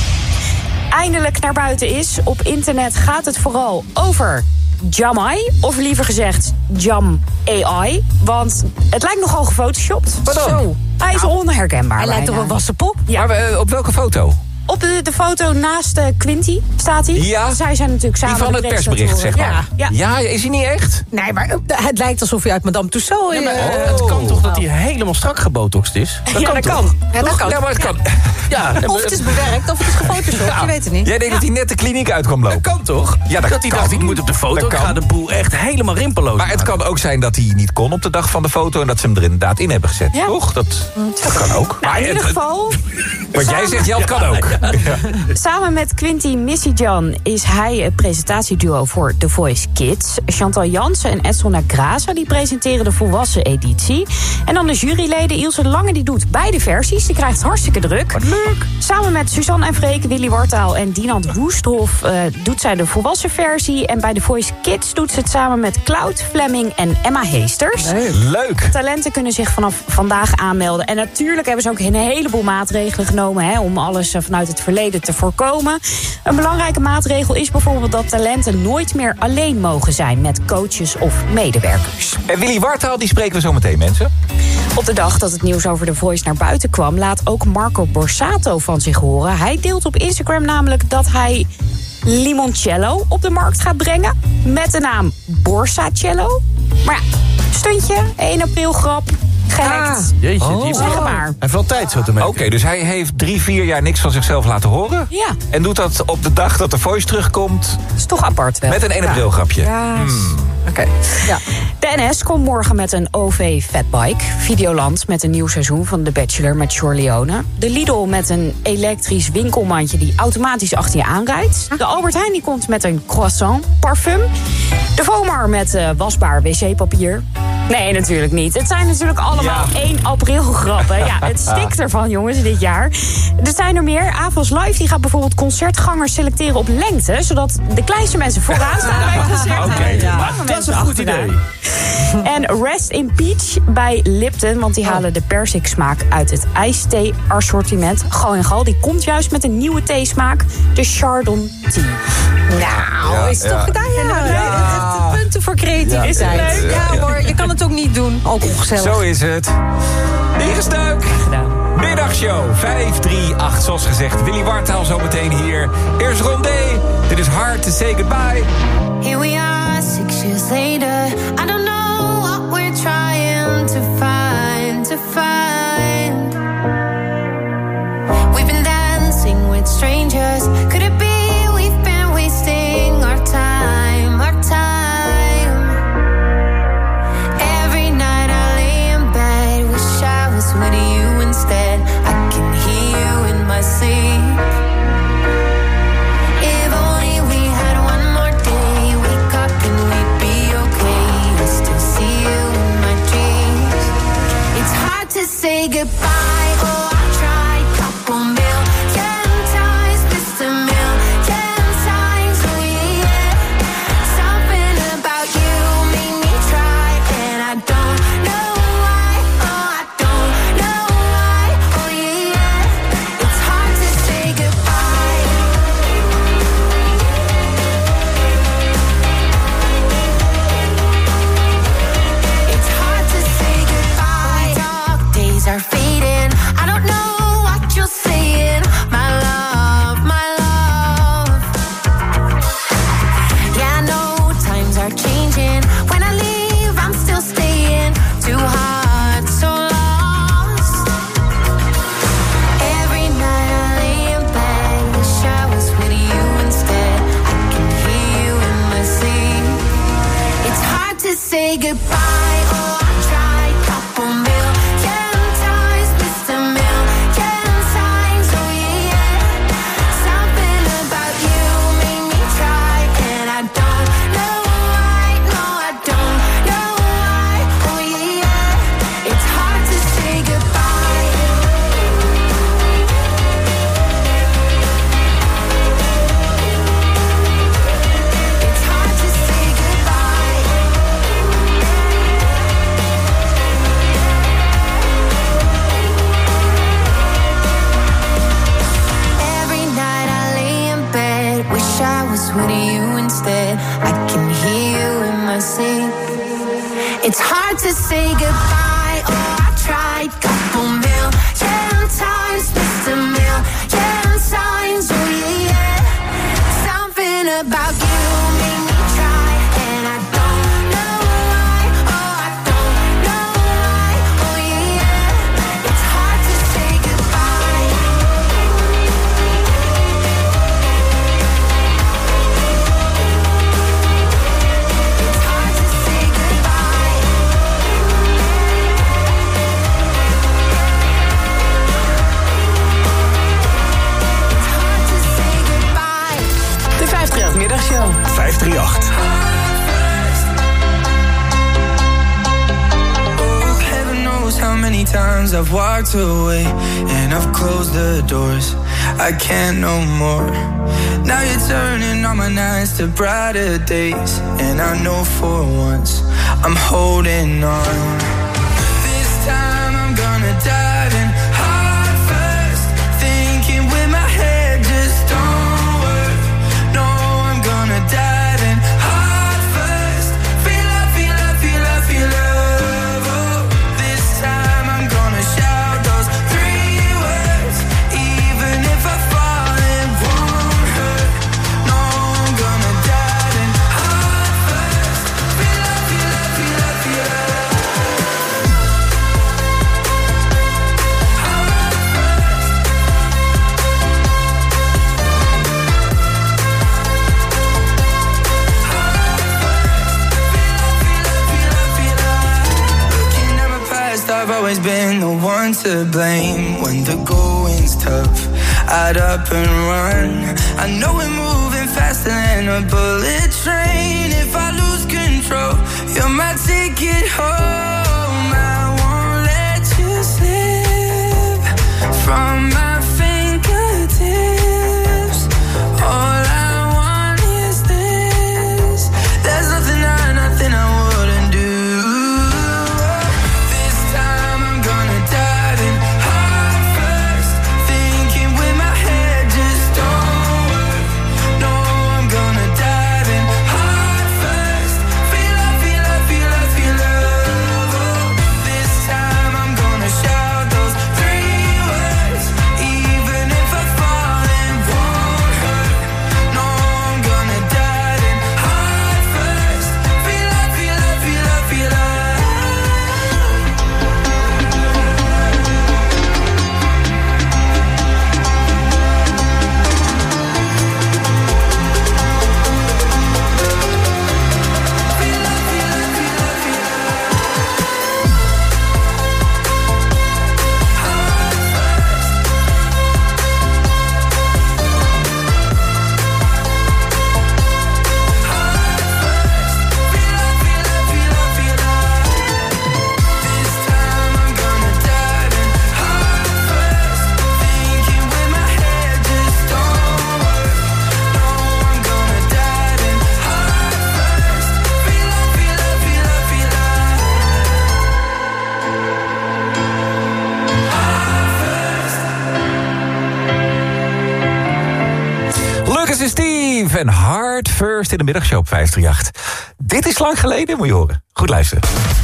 eindelijk naar buiten is. Op internet gaat het vooral over Jamai, of liever gezegd Jam A I. Want het lijkt nogal gefotoshopt. Wat dan? Zo, hij is nou, onherkenbaar. Hij lijkt op een wassen pop. Ja. Maar uh, op welke foto? Op de, de foto naast uh, Quinty staat hij. Ja, zij zijn natuurlijk samen die van het persbericht, zeg maar. Ja. Ja. ja, is hij niet echt? Nee, maar het lijkt alsof hij uit Madame Tussauds... Ja, maar, uh, oh. Het kan toch dat hij helemaal strak gebotoxed is? Dat ja, kan dat kan. Ja, dat kan. Ja, maar het kan. Ja. Of het is bewerkt, of het is gefotoshopt, ja. Je weet het niet. Jij denkt ja. dat hij net de kliniek uit kwam lopen? Dat kan toch? Ja, dat, dat hij kan. dacht, ik moet op de foto, ik ga de boel echt helemaal rimpeloos. Maar het kan ook zijn dat hij niet kon op de dag van de foto en dat ze hem er inderdaad in hebben gezet. Ja. Toch? Dat, dat kan ook. Nou, maar in ieder het, geval... Wat jij zegt, ja, het kan ook. Ja. Samen met Quinty Missy-Jan is hij het presentatieduo voor The Voice Kids. Chantal Jansen en Edson Nagraza die presenteren de volwassen editie. En dan de juryleden Ilse Lange die doet beide versies. Die krijgt het hartstikke druk. Wat leuk. Samen met Suzanne en Freek, Willy Wartaal en Dinant Woesthof uh, doet zij de volwassen versie. En bij The Voice Kids doet ze het samen met Cloud Fleming en Emma Heesters. Nee, leuk. Talenten kunnen zich vanaf vandaag aanmelden. En natuurlijk hebben ze ook een heleboel maatregelen genomen hè, om alles vanuit het verleden te voorkomen. Een belangrijke maatregel is bijvoorbeeld dat talenten nooit meer alleen mogen zijn met coaches of medewerkers. En Willy Wartaal, die spreken we zo meteen, mensen. Op de dag dat het nieuws over The Voice naar buiten kwam, laat ook Marco Borsato van zich horen. Hij deelt op Instagram namelijk dat hij limoncello op de markt gaat brengen met de naam Borsacello. Maar ja, stuntje, één april grap. Gehackt. Ah, jeetje, oh. die Zeg maar. Hij heeft wel tijd zo te merken. Oké, okay, dus hij heeft drie, vier jaar niks van zichzelf laten horen. Ja. En doet dat op de dag dat de Voice terugkomt. Dat is toch apart wel. Met een één april grapje. Ja. Hmm. Oké. Okay. Ja. De N S komt morgen met een O V Fatbike. Videoland met een nieuw seizoen van The Bachelor met Shore Leone. De Lidl met een elektrisch winkelmandje die automatisch achter je aanrijdt. De Albert Heijn die komt met een croissant parfum. De Vomar met uh, wasbaar wc-papier. Nee, natuurlijk niet. Het zijn natuurlijk allemaal ja. één april grappen. Ja, het stikt ervan, jongens, dit jaar. Er zijn er meer. Avals Live die gaat bijvoorbeeld concertgangers selecteren op lengte, zodat de kleinste mensen vooraan staan bij het concert. Oké, okay, ja. Dat is een goed idee. En Rest in Peach bij Lipton, want die oh. halen de persiksmaak uit het ijsthee-assortiment. Gal en Gal, die komt juist met een nieuwe theesmaak, de Chardon Tea. Nou, ja, is het ja. toch gedaan? Ja, ja. Het, punten voor creativiteit. Ja, is leuk. Ja, ja hoor, je kan het ook niet doen. Ook ongezellig. Zo is het. Hier is Duik. Middagshow vijf drie acht, zoals gezegd. Willy Wartaal zometeen hier. Eerst Rondé. Dit is Hard to Say Goodbye. Here we are, six years later. I don't know what we're trying to find, to find. We've been dancing with strangers. Could it be we've been wasting our time, our time? Every night I lay in bed, wish I was with you instead. I can hear you in my sleep. If only we had one more day, wake up and we'd be okay. say goodbye. Oh, I tried couple million times, missed a million times. Oh yeah, yeah. Something about you made me try, and I don't know why. No, I don't know why. Oh yeah, yeah. It's hard to say goodbye. It's hard to say goodbye. Every night I lay in bed, wish I was with you instead. I can hear you in my sleep. It's hard to say goodbye. Oh, I tried couple million times, missed a million times. Oh yeah, yeah. Something about you made me try, and I don't know why. Oh, I don't know why. Oh yeah, yeah. It's hard to say goodbye. It's hard to say goodbye. It's hard to say goodbye. De vijftigjacht Middagshow. vijfhonderdachtendertig. Oh, heaven knows how many times I've walked away and I've closed the doors. I can't no more. Now you're turning all my nights to brighter days, and I know for once I'm holding on. This time I'm gonna dive in heart first, thinking with my head just don't work. No, I'm gonna dive in heart first. Feel love, feel love, feel love, feel love. Oh, this time I'm gonna shout those three words, even if I fall, it won't hurt. No, I'm gonna dive in heart first. Feel love, feel love, feel love, feel love. Looking at my past, I've always been the one to blame. When the going's tough, I'd up and run. I know we're moving faster than a bullet train. If I lose control, you're my ticket home. I won't let you slip from my fingertips. All I want is this. There's nothing I, nothing I wouldn't do. This time I'm gonna dive in heart first, thinking with my head just don't work. No, I'm gonna dive in heart first. Feel love, feel love, feel love, feel love. Oh, this time I'm gonna shout those three words, even if I fall, it won't hurt. No, I'm gonna dive in heart first. Feel love, feel love, feel love, feel love. Lucas en Steve en Hard First in de middagshow op vijfhonderdachtendertig. Dit is lang geleden, moet je horen. Goed luisteren.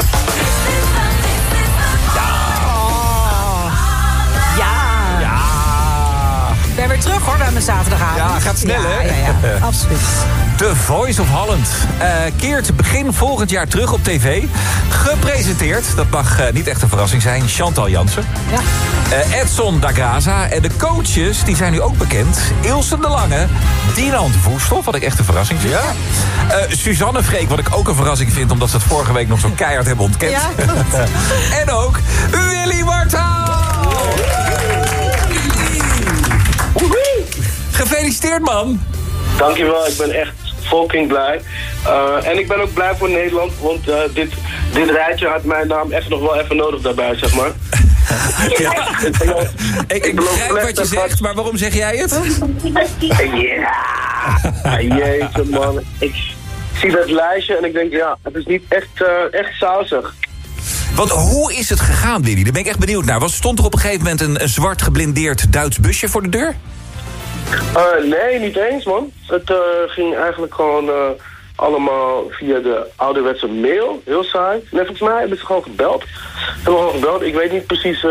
Ja. Ik ben weer terug hoor bij mijn zaterdagavond. Ja, gaat snel, ja, hè? Ja, ja, absoluut. The Voice of Holland uh, keert begin volgend jaar terug op tv. Gepresenteerd, dat mag uh, niet echt een verrassing zijn, Chantal Jansen. Ja. Uh, Edson da Graza. En de coaches, die zijn nu ook bekend. Ilse de Lange, Dinant Woesthof, wat ik echt een verrassing vind. Ja. Uh, Suzanne Freek, wat ik ook een verrassing vind, omdat ze het vorige week nog zo keihard hebben ontkend. Ja. En ook Willy Wartaal! Gefeliciteerd, man! Dankjewel, ik ben echt fucking blij. Uh, en ik ben ook blij voor Nederland, want uh, dit, dit rijtje had mijn naam echt nog wel even nodig daarbij, zeg maar. Ja. ik, ik begrijp wat je zegt, maar waarom zeg jij het? Ja, jezus man. Ik zie dat lijstje en ik denk, ja, het is niet echt, uh, echt sausig. Want hoe is het gegaan, Willy? Daar ben ik echt benieuwd naar. Was, stond er op een gegeven moment een, een zwart geblindeerd Duits busje voor de deur? Uh, nee, niet eens, man. Het uh, ging eigenlijk gewoon uh, allemaal via de ouderwetse mail. Heel saai. Nee, volgens mij hebben ze gewoon gebeld. Ze hebben gewoon gebeld. Ik weet niet precies uh,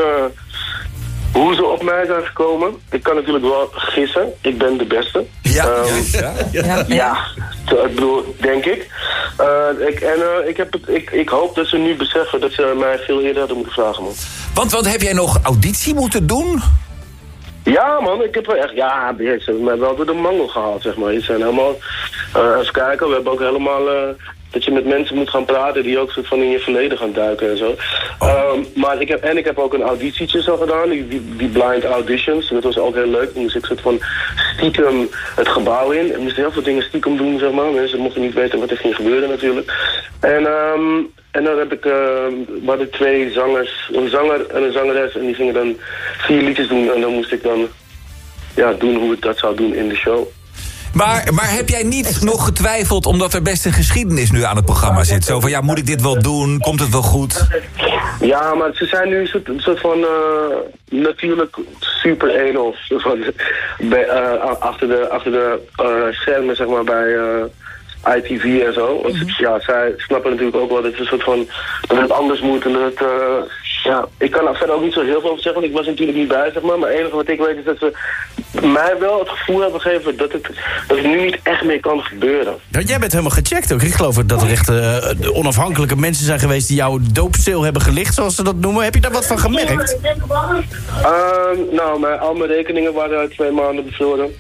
hoe ze op mij zijn gekomen. Ik kan natuurlijk wel gissen. Ik ben de beste. Ja, um, ja, ja. ja. ja ik bedoel, denk ik. Uh, ik en uh, ik, heb het, ik, ik hoop dat ze nu beseffen dat ze mij veel eerder hadden moeten vragen, man. Want, want heb jij nog auditie moeten doen? Ja, man, ik heb wel echt, ja, ze hebben mij wel door de mangel gehaald, zeg maar. Het zijn helemaal, uh, even kijken, we hebben ook helemaal, uh, dat je met mensen moet gaan praten die ook soort van in je verleden gaan duiken en zo. Oh. Um, maar ik heb, en ik heb ook een auditietje zo gedaan, die, die, die blind auditions, dat was ook heel leuk. Dan moest ik soort van stiekem het gebouw in, en moest heel veel dingen stiekem doen, zeg maar. Mensen mochten niet weten wat er ging gebeuren natuurlijk. En, um, En dan heb ik, uh, we hadden twee zangers, een zanger en een zangeres. En die gingen dan vier liedjes doen. En dan moest ik dan ja, doen hoe ik dat zou doen in de show. Maar, maar heb jij niet nog getwijfeld, omdat er best een geschiedenis nu aan het programma zit? Zo van, ja, moet ik dit wel doen? Komt het wel goed? Ja, maar ze zijn nu een soort, een soort van uh, natuurlijk super één of van, bij, uh, achter de, achter de uh, schermen, zeg maar, bij... Uh, I T V en zo. Want mm-hmm. ja, zij snappen natuurlijk ook wel dat het een soort van dat het anders moet en dat het, uh, ja, ik kan er verder ook niet zo heel veel over zeggen, want ik was natuurlijk niet bij, zeg maar. Maar het enige wat ik weet is dat ze mij wel het gevoel hebben gegeven dat het, dat het nu niet echt meer kan gebeuren. Ja, jij bent helemaal gecheckt ook. Ik geloof dat er echt uh, onafhankelijke mensen zijn geweest die jouw doopsteel hebben gelicht, zoals ze dat noemen. Heb je daar wat van gemerkt? Uh, nou, mijn, al mijn rekeningen waren uit twee maanden bevroren.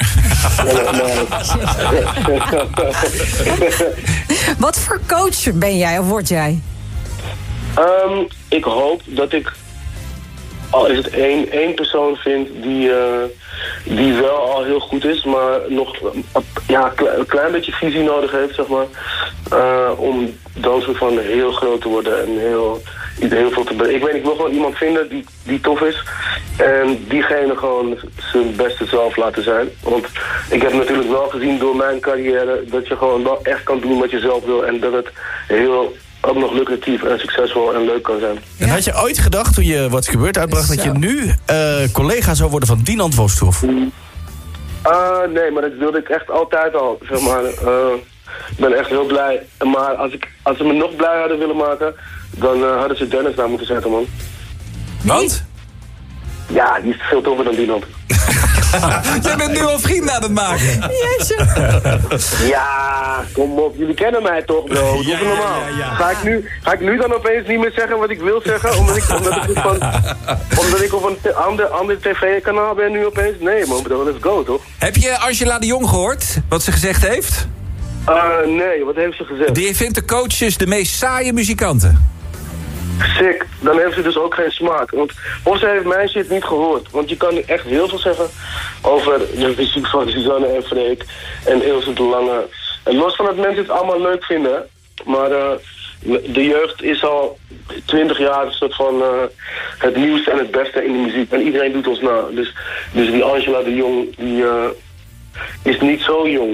Wat voor coach ben jij of word jij? Um, ik hoop dat ik, al is het één, één persoon vind die, uh, die wel al heel goed is, maar nog ja, een klein beetje visie nodig heeft, zeg maar. Uh, om dan soort van heel groot te worden en heel, heel veel te bereiken. Ik weet, ik wil gewoon iemand vinden die, die tof is. En diegene gewoon zijn beste zelf laten zijn. Want ik heb natuurlijk wel gezien door mijn carrière dat je gewoon wel echt kan doen wat je zelf wil. En dat het heel ook nog lucratief en succesvol en leuk kan zijn. En had je ooit gedacht, toen je Wat is Gebeurd uitbracht, dat je nu uh, collega zou worden van Dinant Woesthof? Uh, nee, maar dat wilde ik echt altijd al, zeg maar. Uh, ik ben echt heel blij. Maar als, ik, als ze me nog blij hadden willen maken, dan uh, hadden ze Dennis daar moeten zetten, man. Want? Ja, die is veel toffer dan Dinant. Jij bent nu al vrienden aan het maken. Jezus. Ja, kom op. Jullie kennen mij toch, bro. Doe het normaal. Ja, ja, ja. Ga, ik nu, ga ik nu dan opeens niet meer zeggen wat ik wil zeggen? Omdat ik, omdat ik, van, omdat ik op een ander, ander tv-kanaal ben nu opeens? Nee, man. Bro, let's go, toch? Heb je Angela de Jong gehoord? Wat ze gezegd heeft? Uh, nee, wat heeft ze gezegd? Die vindt de coaches de meest saaie muzikanten. Sick, dan heeft ze dus ook geen smaak. Want, of ze heeft mijn shit niet gehoord. Want je kan echt heel veel zeggen over de muziek van Suzanne en Freek en Ilse de Lange. En los van dat mensen het allemaal leuk vinden, maar uh, de jeugd is al twintig jaar een soort van uh, het nieuwste en het beste in de muziek. En iedereen doet ons na. Dus, dus die Angela de Jong, die uh, is niet zo jong.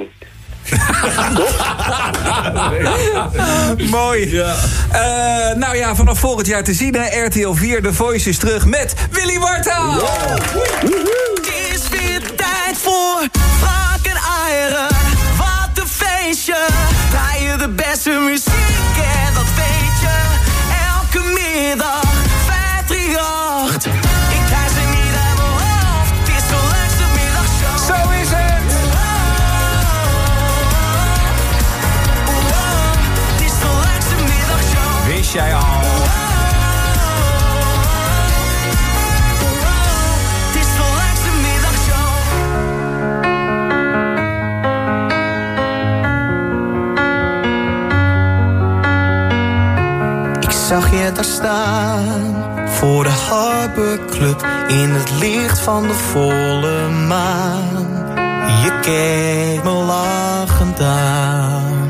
Mooi. Ja. Uh, nou ja, vanaf volgend jaar te zien, hè, R T L vier, The Voice is terug met Willy Wartaal. Yeah. Het is weer tijd voor Frank en Iron. Wat een feestje. Draaien de beste muziek en dat weet je. Elke middag vijf drie acht. Ik krijg ze niet uit mijn hoofd. Het is de leukste middagshow. Zo is het. zei al. Het is de laatste middagshow. Ik zag je daar staan voor de Harbor Club in het licht van de volle maan. Je keek me lachend aan.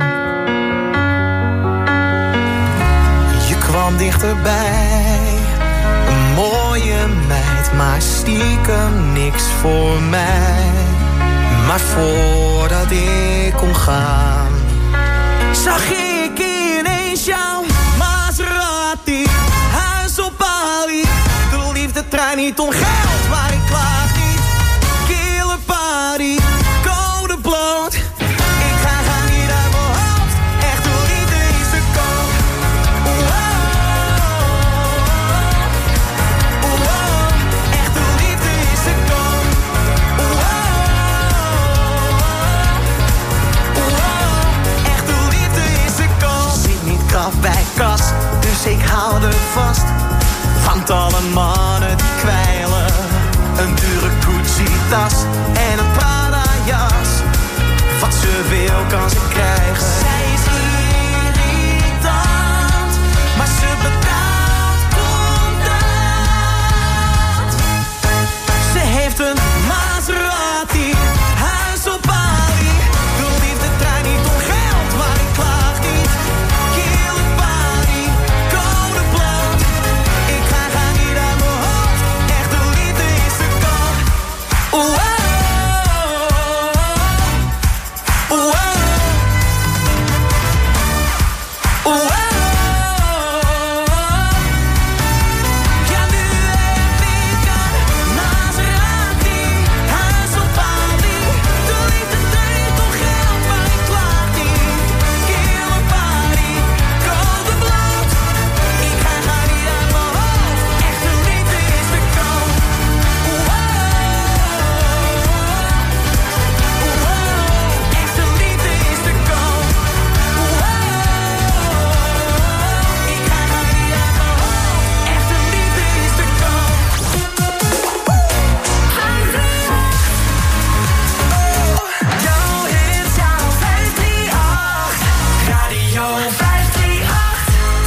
Je kwam dichterbij, een mooie meid, maar stiekem niks voor mij. Maar voordat ik kon gaan, zag ik ineens jouw Maserati. Huis op Bali, de liefde draait niet om geld, maar ik klaag niet. Kille party, code bloot. Ik ga gaan niet uit mijn hoofd, echt de liefde is te koop. Wow, wow, echt de liefde is te koop. Wow, wow, echt de liefde is te koop. Zit niet kaf bij kas, dus ik hou er vast. Want alle mannen die kwijlen, een dure Gucci-tas en een Prada-jas. Wat ze wil kan ze krijgen. Zij is irritant, maar ze betaalt contant. Ze heeft een Maserati, huis op Bali. De liefde draait niet om geld, maar ik klaag niet. Kille party, code bloot. Ik ga gaan niet uit mijn hoofd, echt de liefde is te koop. Wow, wow, wow. Ja, nu heb ik een Maserati, huis op Bali. De liefde draait niet om geld, maar ik klaag niet. Kille party, code bloot. Ik ga gaan niet uit mijn hoofd, echt de liefde is te koop. Wow, wow, echt de liefde is te koop. Wow, ik ga gaan niet uit mijn hoofd, echt de liefde is te koop. Jouw hits, jouw vijf drie acht, Radio vijf drie acht.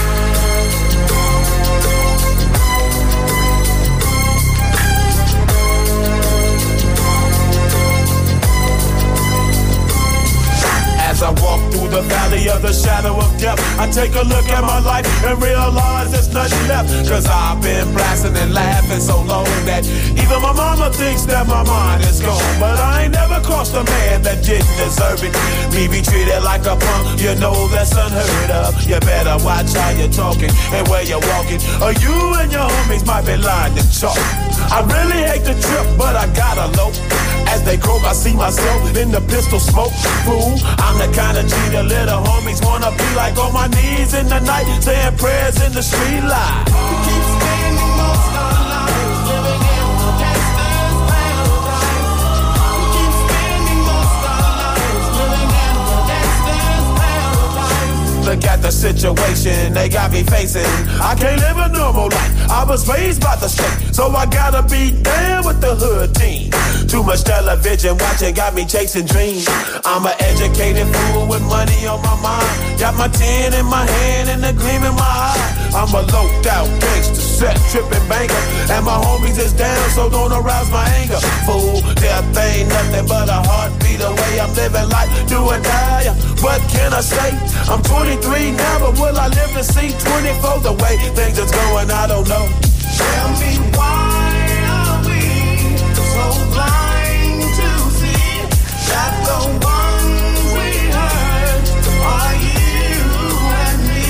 As I walk through the valley of the shadow of death, I take a look at my life and realize there's nothing left. Cause I've been blasting and laughing so long that even my mama thinks that my mind is gone. But I ain't never crossed a man that didn't deserve it. Me be treated like a punk, you know that's unheard of. You better watch how you're talking and where you're walking, or you and your homies might be lying to chalk. I really hate the trip, but I gotta low. As they croak, I see myself in the pistol smoke. Fool, I'm the kind of G the little homies wanna be like, on my knees in the night, saying prayers in the street light. We keep spending most of our lives living in the gangster's paradise. We keep spending most of our lives living in the gangster's paradise. Look at the situation they got me facing. I can't live a normal life. I was raised by the state, so I gotta be down with the hood team. Too much television watching got me chasing dreams. I'm an educated fool with money on my mind. Got my tin in my hand and a gleam in my eye. I'm a loped out gangster, set tripping banker, and my homies is down, so don't arouse my anger. Fool, death ain't nothing but a heartbeat away. I'm living life, do or die. What can I say? I'm twenty-three now, but will I live to see twenty-four? The way things are going, I don't know. Tell me why are we so blind to see that the ones we hurt are you and me?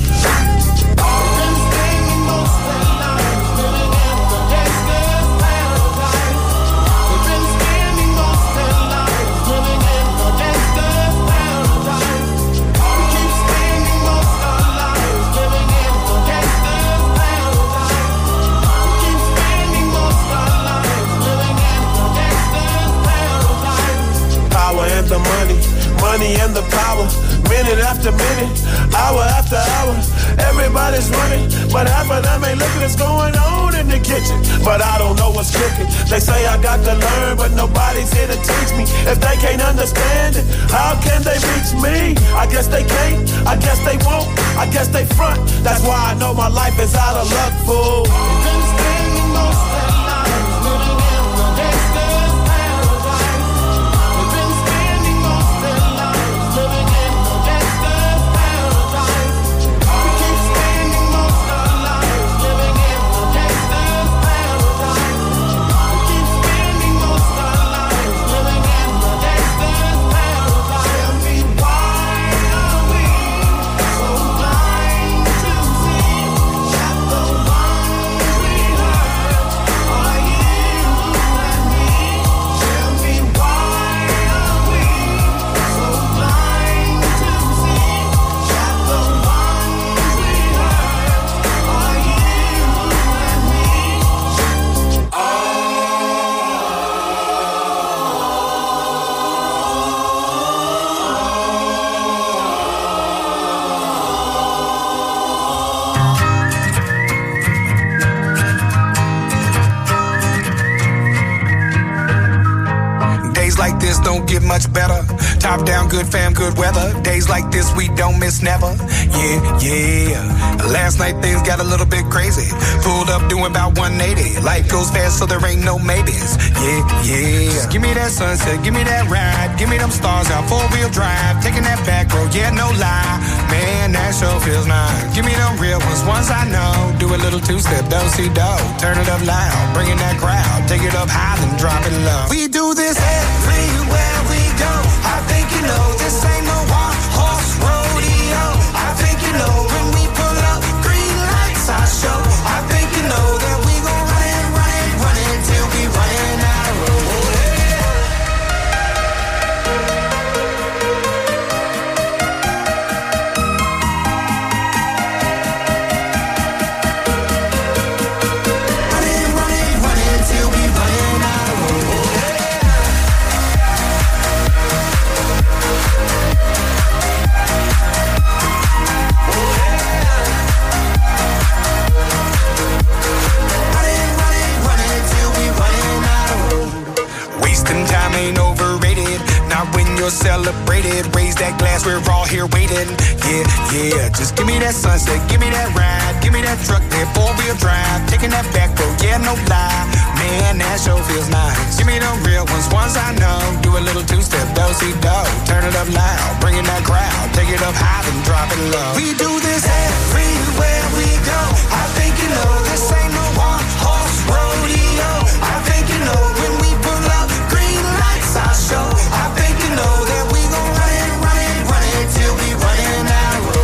We've been spending most of our lives living in the gangster's paradise. We've been spending most of our lives living in the gangster's paradise. We keep spending most of our lives living in the gangster's paradise. We keep spending most of our lives living in the gangster's paradise. Power and the money, money and the power. Many Minute after minute, hour after hour, everybody's running, but half of them ain't looking what's going on in the kitchen. But I don't know what's cooking. They say I got to learn, but nobody's here to teach me. If they can't understand it, how can they reach me? I guess they can't, I guess they won't, I guess they front. That's why I know my life is out of luck, fool. Don't get much better. Top down, good fam, good weather. Days like this, we don't miss never. Yeah, yeah. Last night things got a little bit crazy. Pulled up doing about one eighty. Life goes fast, so there ain't no maybes. Yeah, yeah. Just give me that sunset, give me that ride. Give me them stars out, four-wheel drive. Taking that back road, yeah, no lie. Man, that sure feels nice. Give me them real ones, ones I know. Do a little two-step, don't see dough. Turn it up loud, bring in that crowd. Take it up high, then drop it low. We do this everywhere we go. I think you know this ain't no one-horse rodeo. I think you know when we pull up green lights, I show. I think you know that we gon' run it, run it, run it till we running out of road. Run it, run it, run it till we running out of road. Time ain't overrated, not when you're celebrated. Raise that glass, we're all here waiting. Yeah, yeah, just give me that sunset, give me that ride. Give me that truck, that four-wheel drive. Taking that back road, yeah, no lie. Man, that sure feels nice. Give me the real ones, ones I know. Do a little two-step, do-si-do. Turn it up loud, bring in that crowd. Take it up high, then drop it low. We do this everywhere we go. I think you know this ain't no one-horse rodeo. I think you know when we pull up green lights, I show. I think you know that we gon' run it, run it, run it till we running out of road.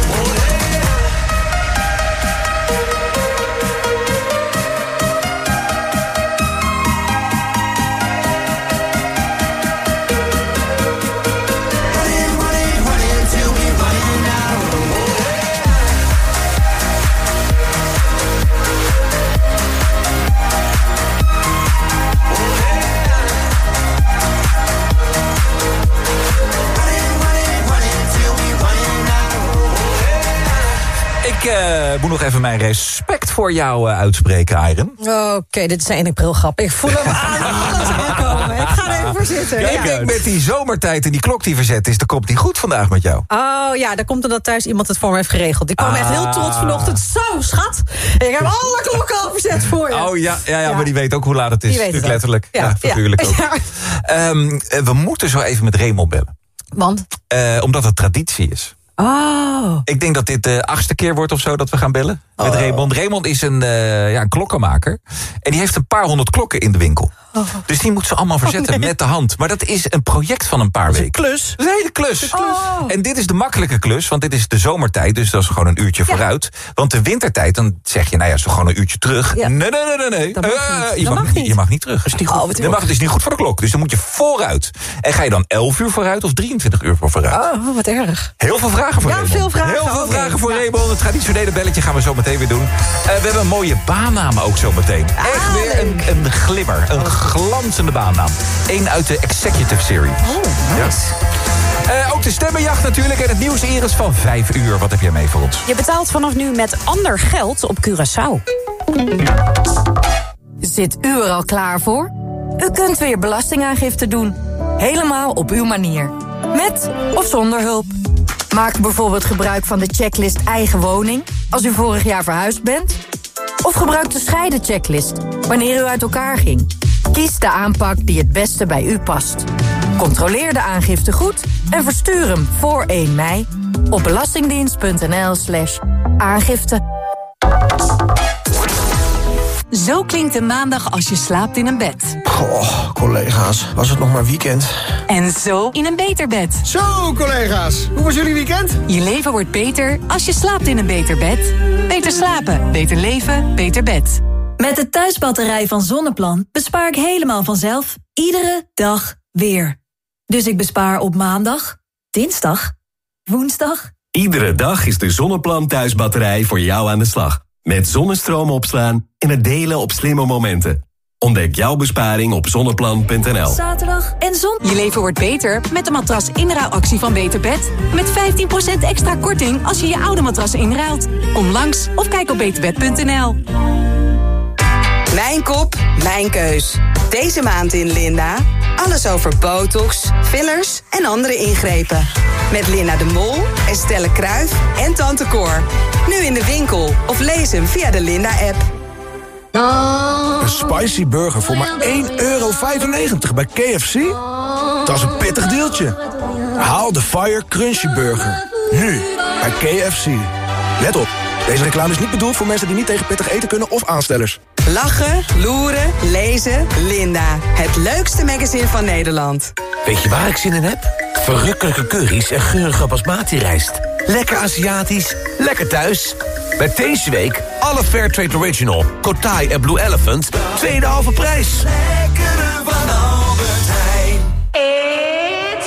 Ik uh, moet nog even mijn respect voor jou uh, uitspreken, Iron. Oké, okay, dit is een één april grap. Ik voel hem aan alles aankomen. Ik ga er even voor zitten. Kijk, ja. met die zomertijd en die klok die verzet is, dan komt die goed vandaag met jou. Oh ja, daar komt omdat thuis iemand het voor me heeft geregeld. Die kwam ah. echt heel trots vanochtend. Zo, schat, ik heb alle klokken al verzet voor je. Oh ja, ja, ja, ja. Maar die weet ook hoe laat het is. Die weet het letterlijk. Ja, ja, figuurlijk ja. ook. Ja. Um, we moeten zo even met Raymond bellen. Want? Uh, omdat het traditie is. Oh. Ik denk dat dit de achtste keer wordt of zo dat we gaan bellen. Oh. Met Raymond. Raymond is een, uh, ja, een klokkenmaker. En die heeft een paar honderd klokken in de winkel. Oh. Dus die moet ze allemaal verzetten oh, nee. met de hand. Maar dat is een project van een paar weken. Dat is een klus. Dat is een hele klus. Oh. En dit is de makkelijke klus, want dit is de zomertijd. Dus dat is gewoon een uurtje ja. vooruit. Want de wintertijd, dan zeg je, nou ja, zo gewoon een uurtje terug. Ja. Nee, nee, nee, nee. nee. Dat mag uh, niet. je, dat mag, mag niet. je mag niet terug. Dat is niet goed. Oh, dat mag, is niet goed voor de klok. Dus dan moet je vooruit. En ga je dan elf uur vooruit of drieëntwintig uur voor vooruit? Oh, wat erg. Heel veel vragen voor ja, Raymond. Veel vragen. Heel veel okay. vragen voor ja. Raymond. Het traditionele belletje gaan we zo meteen weer doen. Uh, we hebben een mooie baannaam ook zo meteen. Ah, Echt weer een, een glimmer. Een glanzende baannaam. Eén uit de Executive Series. Oh, nice. Ja. Uh, ook de stemmenjacht natuurlijk en het nieuws, Iris, van vijf uur. Wat heb jij mee voor ons? Je betaalt vanaf nu met ander geld op Curaçao. Zit u er al klaar voor? U kunt weer belastingaangifte doen. Helemaal op uw manier. Met of zonder hulp. Maak bijvoorbeeld gebruik van de checklist eigen woning als u vorig jaar verhuisd bent. Of gebruik de scheiden-checklist wanneer u uit elkaar ging. Kies de aanpak die het beste bij u past. Controleer de aangifte goed en verstuur hem voor één mei op belastingdienst.nl slash aangifte. Zo klinkt een maandag als je slaapt in een bed. Goh, collega's, was het nog maar weekend. En zo in een beter bed. Zo, collega's, hoe was jullie weekend? Je leven wordt beter als je slaapt in een beter bed. Beter slapen, beter leven, beter bed. Met de thuisbatterij van Zonneplan bespaar ik helemaal vanzelf. Iedere dag weer. Dus ik bespaar op maandag, dinsdag, woensdag. Iedere dag is de Zonneplan thuisbatterij voor jou aan de slag. Met zonnestroom opslaan en het delen op slimme momenten. Ontdek jouw besparing op zonneplan punt n l. Zaterdag en zon. Je leven wordt beter met de matras inruilactie van Beterbed. Met vijftien procent extra korting als je je oude matras inruilt. Kom langs of kijk op beterbed punt n l. Mijn kop, mijn keus. Deze maand in Linda. Alles over botox, fillers en andere ingrepen. Met Linda de Mol, Estelle Kruijf en Tante Cor. Nu in de winkel of lees hem via de Linda-app. Een spicy burger voor maar één euro vijfennegentig bij K F C? Dat is een pittig deeltje. Haal de Fire Crunchy Burger. Nu bij K F C. Let op, deze reclame is niet bedoeld voor mensen die niet tegen pittig eten kunnen of aanstellers. Lachen, loeren, lezen, Linda. Het leukste magazine van Nederland. Weet je waar ik zin in heb? Verrukkelijke curry's en geurige basmati-rijst. Lekker Aziatisch, lekker thuis. Met deze week alle Fairtrade Original, Kotai en Blue Elephant, tweede halve prijs. Lekkere van Albert Heijn. It's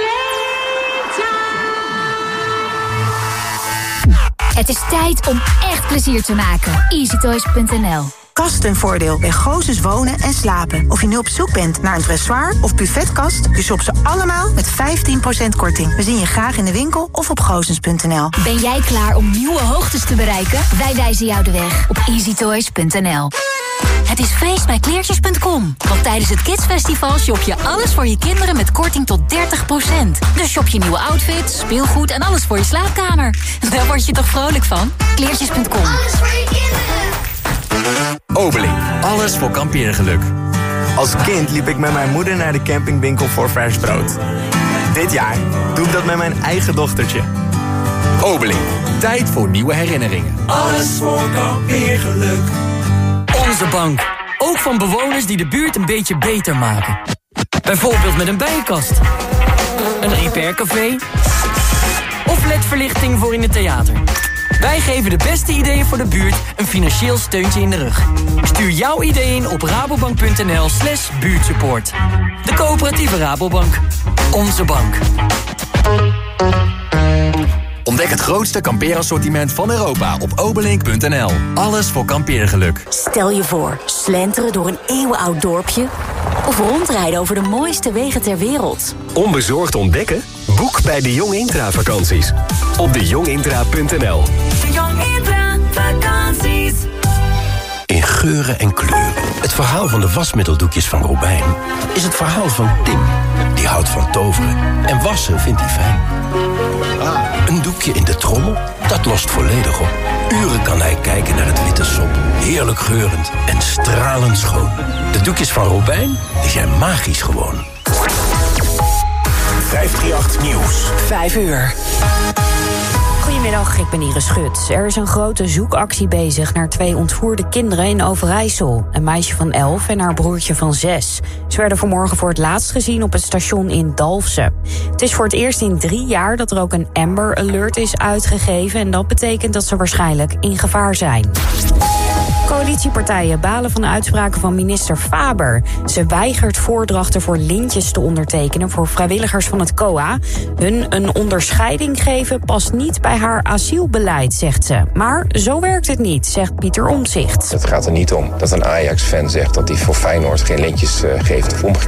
Het is tijd om echt plezier te maken. easytoys punt n l. Kast een voordeel bij Gozes Wonen en Slapen. Of je nu op zoek bent naar een dressoir of buffetkast, je shopt ze allemaal met vijftien procent korting. We zien je graag in de winkel of op gozens punt n l. Ben jij klaar om nieuwe hoogtes te bereiken? Wij wijzen jou de weg op easytoys punt n l. Het is feest bij kleertjes punt com. Want tijdens het Kidsfestival shop je alles voor je kinderen met korting tot dertig procent. Dus shop je nieuwe outfits, speelgoed en alles voor je slaapkamer. Daar word je toch vrolijk van? kleertjes punt com. Alles voor je kinderen. Obeling, alles voor kampeergeluk. Als kind liep ik met mijn moeder naar de campingwinkel voor vers brood. Dit jaar doe ik dat met mijn eigen dochtertje. Obeling, tijd voor nieuwe herinneringen. Alles voor kampeergeluk. Onze bank, ook van bewoners die de buurt een beetje beter maken. Bijvoorbeeld met een bijenkast, een repaircafé of L E D-verlichting voor in het theater. Wij geven de beste ideeën voor de buurt een financieel steuntje in de rug. Stuur jouw idee in op rabobank punt n l slash buurtsupport. De coöperatieve Rabobank. Onze bank. Ontdek het grootste kampeerassortiment van Europa op obelink punt n l. Alles voor kampeergeluk. Stel je voor, slenteren door een eeuwenoud dorpje of rondrijden over de mooiste wegen ter wereld. Onbezorgd ontdekken? Boek bij de Jong Intra vakanties. Op de jong intra punt n l. De Jong Intra vakanties. In geuren en kleuren. Het verhaal van de wasmiddeldoekjes van Robijn is het verhaal van Tim. Die houdt van toveren. En wassen vindt hij fijn. Een doekje in de trommel, dat lost volledig op. Uren kan hij kijken naar het witte sop. Heerlijk geurend en stralend schoon. De doekjes van Robijn, die zijn magisch gewoon. vijf drie acht Nieuws. Vijf uur. Goedemiddag, ik ben Iris Schut. Er is een grote zoekactie bezig naar twee ontvoerde kinderen in Overijssel. Een meisje van elf en haar broertje van zes. Ze werden vanmorgen voor het laatst gezien op het station in Dalfsen. Het is voor het eerst in drie jaar dat er ook een Amber Alert is uitgegeven. En dat betekent dat ze waarschijnlijk in gevaar zijn. Coalitiepartijen balen van de uitspraken van minister Faber. Ze weigert voordrachten voor lintjes te ondertekenen voor vrijwilligers van het C O A. Hun een onderscheiding geven past niet bij haar asielbeleid, zegt ze. Maar zo werkt het niet, zegt Pieter Omtzigt. Het gaat er niet om dat een Ajax-fan zegt dat hij voor Feyenoord geen lintjes uh, geeft of omgekeerd.